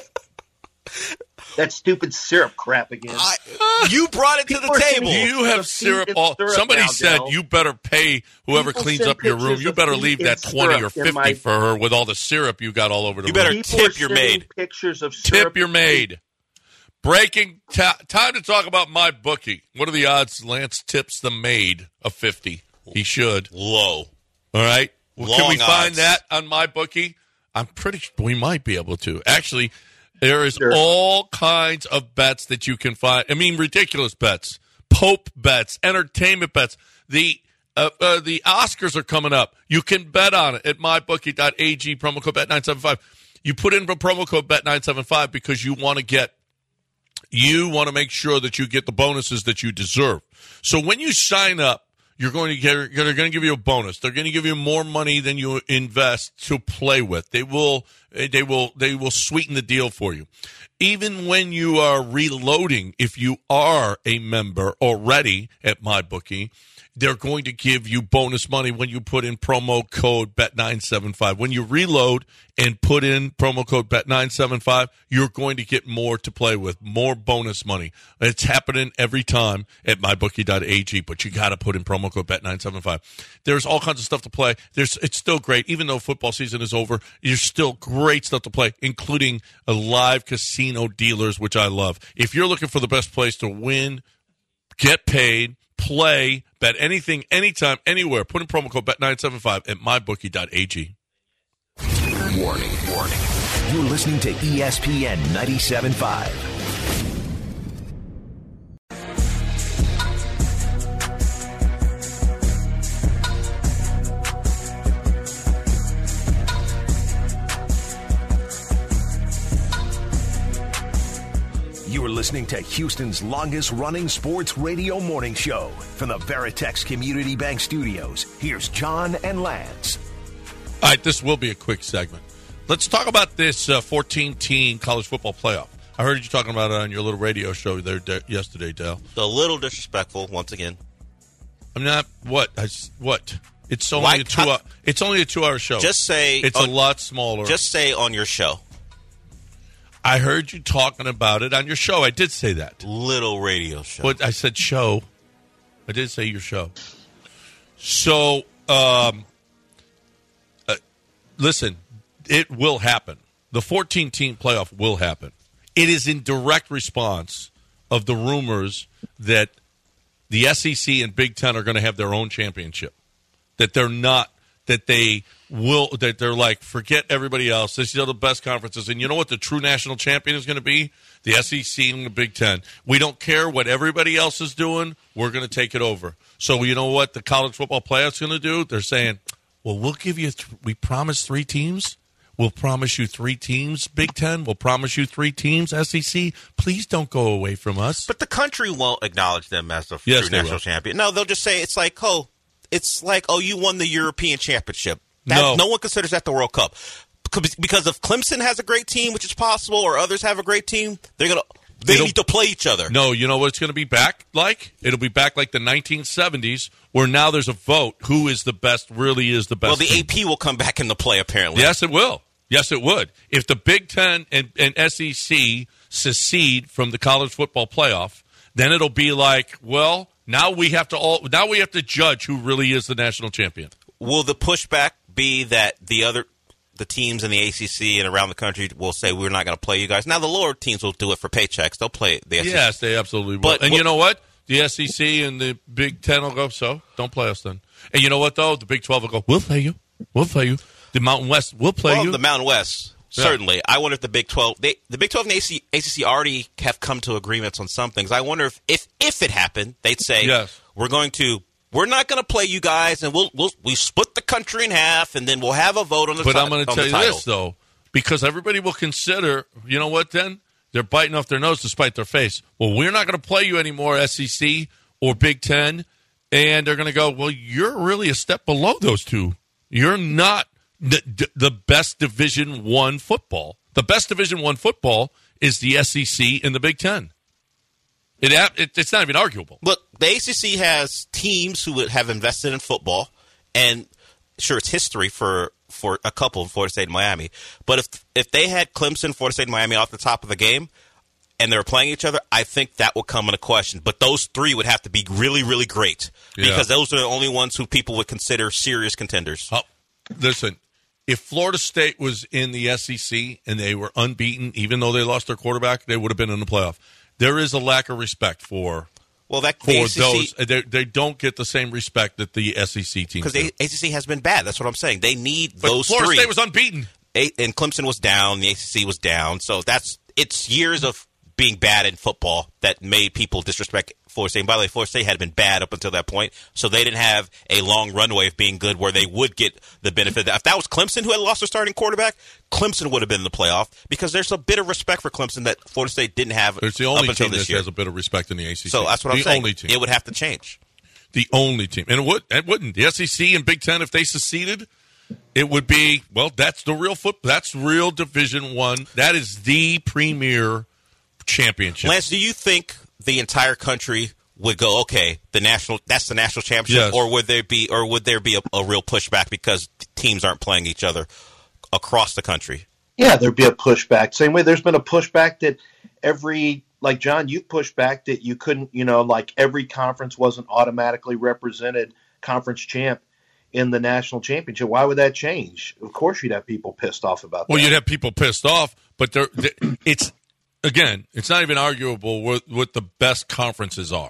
[SPEAKER 6] That stupid syrup crap again.
[SPEAKER 7] I, you brought it to
[SPEAKER 6] People
[SPEAKER 7] the
[SPEAKER 6] are
[SPEAKER 7] table.
[SPEAKER 6] sitting-
[SPEAKER 5] You have
[SPEAKER 6] Some
[SPEAKER 5] syrup
[SPEAKER 6] feet
[SPEAKER 5] all.
[SPEAKER 6] and syrup
[SPEAKER 5] Somebody
[SPEAKER 6] now,
[SPEAKER 5] said
[SPEAKER 6] Del.
[SPEAKER 5] you better pay whoever
[SPEAKER 6] People
[SPEAKER 5] cleans
[SPEAKER 6] send
[SPEAKER 5] up your room.
[SPEAKER 6] pictures
[SPEAKER 5] You
[SPEAKER 6] of
[SPEAKER 5] better
[SPEAKER 6] feet
[SPEAKER 5] leave
[SPEAKER 6] and
[SPEAKER 5] that twenty or
[SPEAKER 6] syrup in
[SPEAKER 5] fifty
[SPEAKER 6] my-
[SPEAKER 5] for her with all the syrup you got all over the
[SPEAKER 7] You better
[SPEAKER 5] room.
[SPEAKER 6] People are
[SPEAKER 7] tip your
[SPEAKER 6] sending
[SPEAKER 7] maid.
[SPEAKER 6] Pictures of syrup.
[SPEAKER 5] Tip your maid. Breaking ta- time to talk about my bookie. What are the odds Lance tips the maid a fifty? He should.
[SPEAKER 7] Low.
[SPEAKER 5] All right. Well, can we
[SPEAKER 7] Long
[SPEAKER 5] find
[SPEAKER 7] odds.
[SPEAKER 5] that on my bookie? I'm pretty sure we might be able to. Actually, there is
[SPEAKER 6] Sure.
[SPEAKER 5] all kinds of bets that you can find. I mean, ridiculous bets, Pope bets, entertainment bets. The uh, uh, the Oscars are coming up. You can bet on it at my bookie dot a g, promo code bet nine seven five. You put in the promo code bet nine seven five because you want to get you want to make sure that you get the bonuses that you deserve. So when you sign up, you're going to get they're going to give you a bonus. They're going to give you more money than you invest to play with. They will they will they will sweeten the deal for you. Even when you are reloading, if you are a member already at MyBookie, they're going to give you bonus money when you put in promo code bet nine seven five. When you reload and put in promo code bet nine seven five, you're going to get more to play with, more bonus money. It's happening every time at my bookie dot a g, but you got to put in promo code bet nine seven five. There's all kinds of stuff to play. There's It's still great. Even though football season is over, there's still great stuff to play, including a live casino dealers, which I love. If you're looking for the best place to win, get paid, play, bet anything, anytime, anywhere, put in promo code bet nine seven five at my bookie dot a g.
[SPEAKER 3] Warning, warning. You're listening to E S P N ninety-seven point five. You are listening to Houston's longest-running sports radio morning show. From the Veritex Community Bank Studios, here's John and Lance.
[SPEAKER 5] All right, this will be a quick segment. Let's talk about this uh, fourteen-team college football playoff. I heard you talking about it on your little radio show there de- yesterday, Dale.
[SPEAKER 7] A little disrespectful, once again.
[SPEAKER 5] I'm not, what? I, what? It's only,
[SPEAKER 7] Why,
[SPEAKER 5] a two,
[SPEAKER 7] how,
[SPEAKER 5] it's only a two-hour show.
[SPEAKER 7] Just say...
[SPEAKER 5] It's
[SPEAKER 7] on,
[SPEAKER 5] a lot smaller.
[SPEAKER 7] Just say on your show.
[SPEAKER 5] I heard you talking about it on your show. I did say that.
[SPEAKER 7] Little radio show.
[SPEAKER 5] But I said show. I did say your show. So, um, uh, listen, it will happen. The fourteen-team playoff will happen. It is in direct response of the rumors that the S E C and Big Ten are going to have their own championship. That they're not, that they will, that they're like, forget everybody else. These are the best conferences. And you know what the true national champion is going to be? The S E C and the Big Ten. We don't care what everybody else is doing. We're going to take it over. So you know what the college football playoff's going to do? They're saying, well, we'll give you, th- we promise three teams. We'll promise you three teams, Big Ten. We'll promise you three teams, S E C. Please don't go away from us.
[SPEAKER 7] But the country won't acknowledge them as the
[SPEAKER 5] yes,
[SPEAKER 7] true national will. champion. No, they'll just say it's like, oh, it's like, oh, you won the European Championship. That,
[SPEAKER 5] no.
[SPEAKER 7] no one considers that the World Cup. Because if Clemson has a great team, which is possible, or others have a great team, they're gonna they It'll, need to play each other.
[SPEAKER 5] No, you know what it's going to be back like? It'll be back like the nineteen seventies, where now there's a vote. Who is the best, really is the best
[SPEAKER 7] Well, the
[SPEAKER 5] team.
[SPEAKER 7] A P will come back into play, apparently.
[SPEAKER 5] Yes, it will. Yes, it would. If the Big Ten and, and S E C secede from the college football playoff, then it'll be like, well, now we have to all now we have to judge who really is the national champion.
[SPEAKER 7] Will the pushback be that the other the teams in the A C C and around the country will say we're not going to play you guys? Now the lower teams will do it for paychecks. They'll play the S E C.
[SPEAKER 5] Yes, they absolutely will.
[SPEAKER 7] But
[SPEAKER 5] and
[SPEAKER 7] what,
[SPEAKER 5] you know what? The S E C and the Big Ten will go, so don't play us then. And you know what, though? The Big twelve will go, we'll play you. We'll play you. The Mountain West will play
[SPEAKER 7] well,
[SPEAKER 5] you.
[SPEAKER 7] The Mountain West, yeah. Certainly. I wonder if the Big twelve, they, the Big twelve and the A C C already have come to agreements on some things. I wonder if, if, if it happened, they'd say,
[SPEAKER 5] yes.
[SPEAKER 7] we're going to, we're not going to play you guys, and we'll, we'll, we split the country in half, and then we'll have a vote on the
[SPEAKER 5] But
[SPEAKER 7] ti-
[SPEAKER 5] I'm going to tell you
[SPEAKER 7] title.
[SPEAKER 5] this, though, because everybody will consider, you know what, then? They're biting off their nose to spite their face. Well, we're not going to play you anymore, S E C or Big Ten. And they're going to go, well, you're really a step below those two. You're not the, the best Division One football. The best Division One football is the S E C and the Big Ten. It, it It's not even arguable.
[SPEAKER 7] Look, the A C C has teams who would have invested in football, and sure, it's history for, for a couple in Florida State and Miami. But if if they had Clemson, Florida State, and Miami off the top of the game, and they were playing each other, I think that would come into question. But those three would have to be really, really great,
[SPEAKER 5] yeah.
[SPEAKER 7] because those are the only ones who people would consider serious contenders.
[SPEAKER 5] Oh, listen, if Florida State was in the S E C and they were unbeaten, even though they lost their quarterback, they would have been in the playoff. There is a lack of respect for
[SPEAKER 7] well, that
[SPEAKER 5] for
[SPEAKER 7] the A C C,
[SPEAKER 5] those. They, they don't get the same respect that the S E C teams
[SPEAKER 7] because the A C C has been bad. That's what I'm saying. They need
[SPEAKER 5] but
[SPEAKER 7] those
[SPEAKER 5] Florida
[SPEAKER 7] three.
[SPEAKER 5] State was unbeaten,
[SPEAKER 7] a- and Clemson was down. The A C C was down. So that's it's years of being bad in football that made people disrespect Florida State. And by the way, Florida State had been bad up until that point, so they didn't have a long runway of being good where they would get the benefit. If that was Clemson who had lost their starting quarterback, Clemson would have been in the playoff, because there's a bit of respect for Clemson that Florida State didn't have
[SPEAKER 5] it's the only
[SPEAKER 7] up until
[SPEAKER 5] team
[SPEAKER 7] this
[SPEAKER 5] that
[SPEAKER 7] year.
[SPEAKER 5] has a bit of respect in the A C C.
[SPEAKER 7] So that's what
[SPEAKER 5] the
[SPEAKER 7] I'm saying.
[SPEAKER 5] Only team.
[SPEAKER 7] It would have to change.
[SPEAKER 5] The only team. And it, would, it wouldn't. The S E C and Big Ten, if they seceded, it would be, well, that's the real foot. That's real Division One. That is the premier championship.
[SPEAKER 7] Lance, do you think the entire country would go, okay, the national that's the national championship,
[SPEAKER 5] yes.
[SPEAKER 7] or would there be or would there be a, a real pushback because teams aren't playing each other across the country?
[SPEAKER 6] Yeah, there'd be a pushback. Same way there's been a pushback that every like John, you pushed back that you couldn't, you know, like every conference wasn't automatically represented conference champ in the national championship. Why would that change? Of course you'd have people pissed off about that.
[SPEAKER 5] Well, you'd have people pissed off, but they're, they're, it's again, it's not even arguable what, what the best conferences are.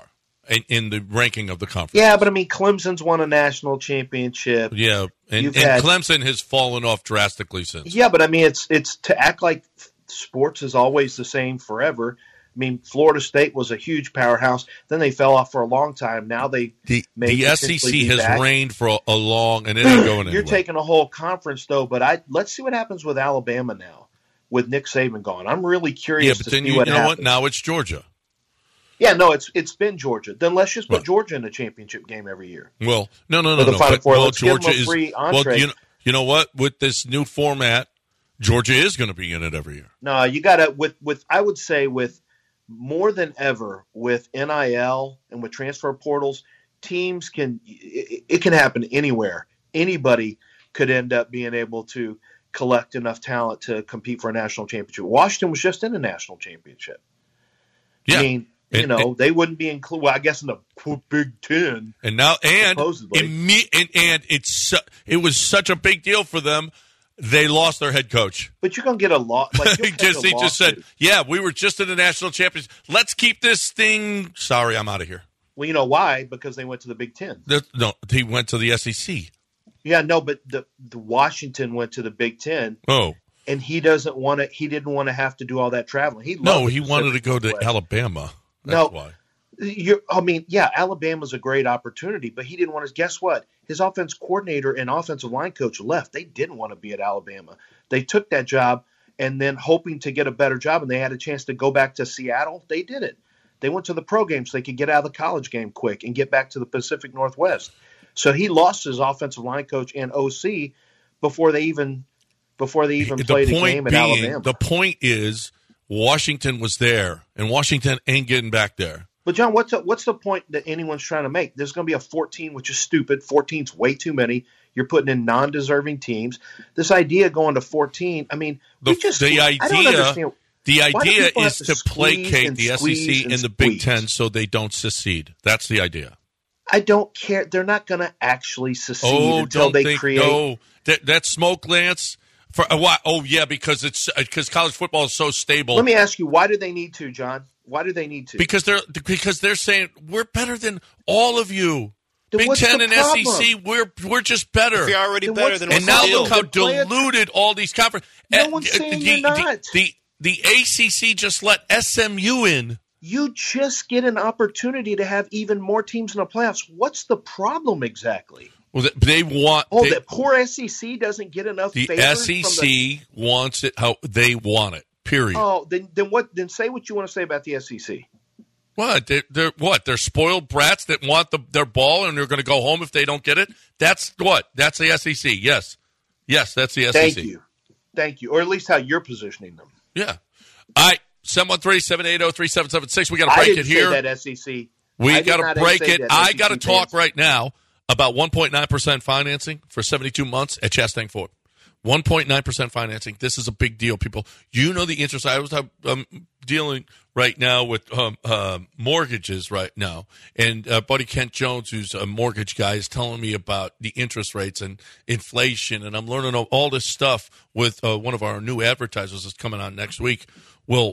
[SPEAKER 5] in, in the ranking of the conference.
[SPEAKER 6] Yeah, but I mean, Clemson's won a national championship.
[SPEAKER 5] Yeah, and, and
[SPEAKER 6] had,
[SPEAKER 5] Clemson has fallen off drastically since.
[SPEAKER 6] Yeah, but I mean, it's it's to act like sports is always the same forever. I mean, Florida State was a huge powerhouse. Then they fell off for a long time. Now they
[SPEAKER 5] the,
[SPEAKER 6] may
[SPEAKER 5] the S E C has
[SPEAKER 6] back.
[SPEAKER 5] reigned for a, a long, and it ain't going anywhere.
[SPEAKER 6] You're taking a whole conference, though. But I let's see what happens with Alabama now, with Nick Saban gone. I'm really curious.
[SPEAKER 5] Yeah, but
[SPEAKER 6] to
[SPEAKER 5] then
[SPEAKER 6] see
[SPEAKER 5] you,
[SPEAKER 6] what
[SPEAKER 5] you know
[SPEAKER 6] happens.
[SPEAKER 5] what? Now it's Georgia.
[SPEAKER 6] Yeah, no, it's it's been Georgia. Then let's just put
[SPEAKER 5] Right.
[SPEAKER 6] Georgia in a championship game every year.
[SPEAKER 5] Well, no, no,
[SPEAKER 6] Or
[SPEAKER 5] no,
[SPEAKER 6] the
[SPEAKER 5] no.
[SPEAKER 6] Final
[SPEAKER 5] But,
[SPEAKER 6] Four.
[SPEAKER 5] well,
[SPEAKER 6] Let's give them
[SPEAKER 5] Georgia
[SPEAKER 6] a
[SPEAKER 5] is.
[SPEAKER 6] free
[SPEAKER 5] Well,
[SPEAKER 6] entree.
[SPEAKER 5] you know, you know what? With this new format, Georgia is going to be in it every year.
[SPEAKER 6] No, you got to with with I would say with more than ever with N I L and with transfer portals, teams can it, it can happen anywhere. Anybody could end up being able to collect enough talent to compete for a national championship. Washington was just in a national championship.
[SPEAKER 5] Yeah.
[SPEAKER 6] I mean, you
[SPEAKER 5] And-
[SPEAKER 6] know,
[SPEAKER 5] and-
[SPEAKER 6] they wouldn't be included. Well, I guess in the Big Ten.
[SPEAKER 5] And now, and
[SPEAKER 6] Supposedly.
[SPEAKER 5] imme- and, and it's su- it was such a big deal for them. They lost their head coach.
[SPEAKER 6] But you're gonna get a lot. Like
[SPEAKER 5] he
[SPEAKER 6] you'll take
[SPEAKER 5] just
[SPEAKER 6] a
[SPEAKER 5] he just said,
[SPEAKER 6] lawsuit.
[SPEAKER 5] "Yeah, we were just in the national championship. Let's keep this thing." Sorry, I'm out of here.
[SPEAKER 6] Well, you know why? Because they went to the Big Ten.
[SPEAKER 5] The- no, he went to the S E C.
[SPEAKER 6] Yeah, no, but the, the Washington went to the Big Ten,
[SPEAKER 5] Oh
[SPEAKER 6] and he doesn't want to. He didn't want to have to do all that traveling. He
[SPEAKER 5] no,
[SPEAKER 6] loved
[SPEAKER 5] he
[SPEAKER 6] the
[SPEAKER 5] wanted to
[SPEAKER 6] Pacific
[SPEAKER 5] go to
[SPEAKER 6] Northwest.
[SPEAKER 5] Alabama. That's
[SPEAKER 6] No.
[SPEAKER 5] why.
[SPEAKER 6] You're, I mean, yeah, Alabama's a great opportunity, but he didn't want to. Guess what? His offense coordinator and offensive line coach left. They didn't want to be at Alabama. They took that job and then hoping to get a better job, and they had a chance to go back to Seattle. They did it. They went to the pro game so they could get out of the college game quick and get back to the Pacific Northwest. So he lost his offensive line coach and O C before they even before they even
[SPEAKER 5] The
[SPEAKER 6] played a
[SPEAKER 5] point
[SPEAKER 6] game at
[SPEAKER 5] being,
[SPEAKER 6] Alabama.
[SPEAKER 5] the point is, Washington was there, and Washington ain't getting back there.
[SPEAKER 6] But John, what's the, what's the point that anyone's trying to make? There's going to be a fourteen, which is stupid. fourteen's way too many. You're putting in non-deserving teams. This idea going to fourteen, I mean,
[SPEAKER 5] The,
[SPEAKER 6] we just
[SPEAKER 5] the
[SPEAKER 6] I don't
[SPEAKER 5] idea,
[SPEAKER 6] understand.
[SPEAKER 5] the
[SPEAKER 6] Why do
[SPEAKER 5] idea
[SPEAKER 6] people have
[SPEAKER 5] is
[SPEAKER 6] to
[SPEAKER 5] to
[SPEAKER 6] squeeze
[SPEAKER 5] placate
[SPEAKER 6] and
[SPEAKER 5] the S E
[SPEAKER 6] squeeze
[SPEAKER 5] C
[SPEAKER 6] and
[SPEAKER 5] and the Big
[SPEAKER 6] squeeze?
[SPEAKER 5] Ten so they don't secede. That's the idea.
[SPEAKER 6] I don't care. They're not going to actually secede
[SPEAKER 5] Oh,
[SPEAKER 6] until
[SPEAKER 5] don't
[SPEAKER 6] they
[SPEAKER 5] think
[SPEAKER 6] create.
[SPEAKER 5] no. That, that smoke, Lance. For uh, why? Oh, yeah, because it's because college football is so stable.
[SPEAKER 6] Let me ask you, why do they need to, John? Why do they need to?
[SPEAKER 5] Because they're because they're saying we're better than all of you.
[SPEAKER 6] Then
[SPEAKER 5] Big
[SPEAKER 6] what's
[SPEAKER 5] Ten
[SPEAKER 6] the
[SPEAKER 5] and S E C,
[SPEAKER 6] problem?
[SPEAKER 5] we're we're just better.
[SPEAKER 7] If you're already
[SPEAKER 6] Then
[SPEAKER 7] better
[SPEAKER 6] what's
[SPEAKER 7] than
[SPEAKER 6] the
[SPEAKER 5] And
[SPEAKER 7] what's
[SPEAKER 5] now
[SPEAKER 7] the deal?
[SPEAKER 5] look how
[SPEAKER 6] Then play it-
[SPEAKER 5] diluted all these conferences.
[SPEAKER 6] No one's saying you're not.
[SPEAKER 5] The, the the A C C just let S M U in.
[SPEAKER 6] You just get an opportunity to have even more teams in the playoffs. What's the problem exactly?
[SPEAKER 5] Well, they, they want
[SPEAKER 6] Oh,
[SPEAKER 5] they-
[SPEAKER 6] that poor S E C doesn't get enough
[SPEAKER 5] the
[SPEAKER 6] favors
[SPEAKER 5] S E
[SPEAKER 6] from
[SPEAKER 5] C wants it how they want it. Period.
[SPEAKER 6] the, oh, then then what? Then say what you want to say about the S E C.
[SPEAKER 5] What? They're, they're what? They're spoiled brats that want the, their ball and they're going to go home if they don't get it? That's what? That's the S E C. Yes. Yes, that's the S E C.
[SPEAKER 6] Thank you, thank you, or at least how you're positioning them.
[SPEAKER 5] Yeah. All right. seven one three, seven eight zero, three seven seven six. We got to
[SPEAKER 6] I
[SPEAKER 5] break
[SPEAKER 6] didn't
[SPEAKER 5] it here.
[SPEAKER 6] say that S E C. I
[SPEAKER 5] We
[SPEAKER 6] did
[SPEAKER 5] got
[SPEAKER 6] not
[SPEAKER 5] to break
[SPEAKER 6] say
[SPEAKER 5] it.
[SPEAKER 6] that,
[SPEAKER 5] I
[SPEAKER 6] S E C
[SPEAKER 5] got to talk
[SPEAKER 6] fans.
[SPEAKER 5] right now about one point nine percent financing for seventy-two months at Chastang Ford. one point nine percent financing. This is a big deal, people. You know the interest. I was um, dealing right now with um, uh, mortgages right now. And uh, Buddy Kent Jones, who's a mortgage guy, is telling me about the interest rates and inflation. And I'm learning all this stuff with uh, one of our new advertisers that's coming on next week. Well,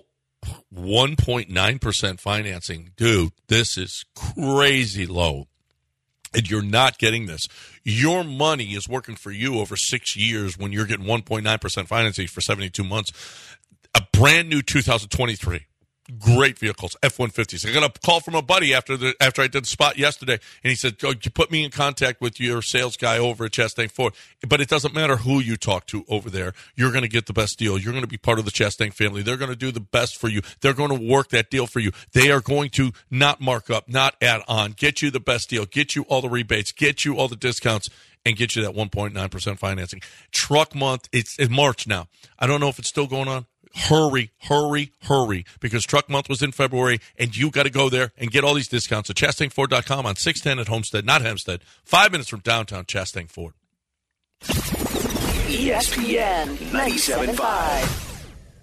[SPEAKER 5] one point nine percent financing. Dude, this is crazy low. And you're not getting this. Your money is working for you over six years when you're getting one point nine percent financing for seventy-two months. A brand new two thousand twenty-three. Great vehicles, F one fifties. I got a call from a buddy after the after I did the spot yesterday, and he said, oh, you put me in contact with your sales guy over at Chastang Ford. But it doesn't matter who you talk to over there. You're going to get the best deal. You're going to be part of the Chastang family. They're going to do the best for you. They're going to work that deal for you. They are going to not mark up, not add on, get you the best deal, get you all the rebates, get you all the discounts, and get you that one point nine percent financing. Truck month, it's in March now. I don't know if it's still going on. Hurry, hurry, hurry, because truck month was in February, and you got to go there and get all these discounts at Chastang Ford dot com on six ten at Homestead, not Hempstead, five minutes from downtown Chastang Ford.
[SPEAKER 3] E S P N ninety-seven point five.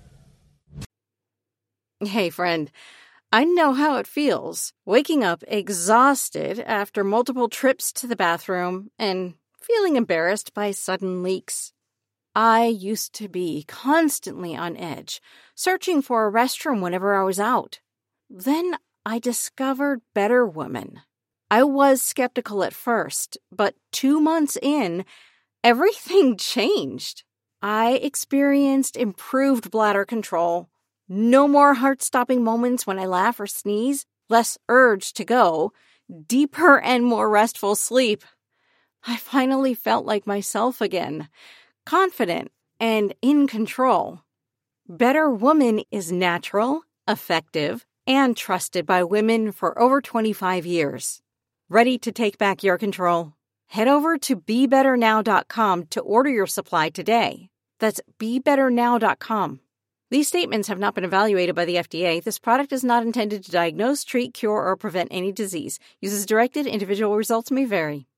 [SPEAKER 1] Hey, friend. I know how it feels, waking up exhausted after multiple trips to the bathroom and feeling embarrassed by sudden leaks. I used to be constantly on edge, searching for a restroom whenever I was out. Then I discovered Better Woman. I was skeptical at first, but two months in, everything changed. I experienced improved bladder control, no more heart-stopping moments when I laugh or sneeze, less urge to go, deeper and more restful sleep. I finally felt like myself again, confident and in control. Better Woman is natural, effective, and trusted by women for over twenty-five years. Ready to take back your control? Head over to be better now dot com to order your supply today. That's be better now dot com. These statements have not been evaluated by the F D A. This product is not intended to diagnose, treat, cure, or prevent any disease. Use as directed. Individual results may vary.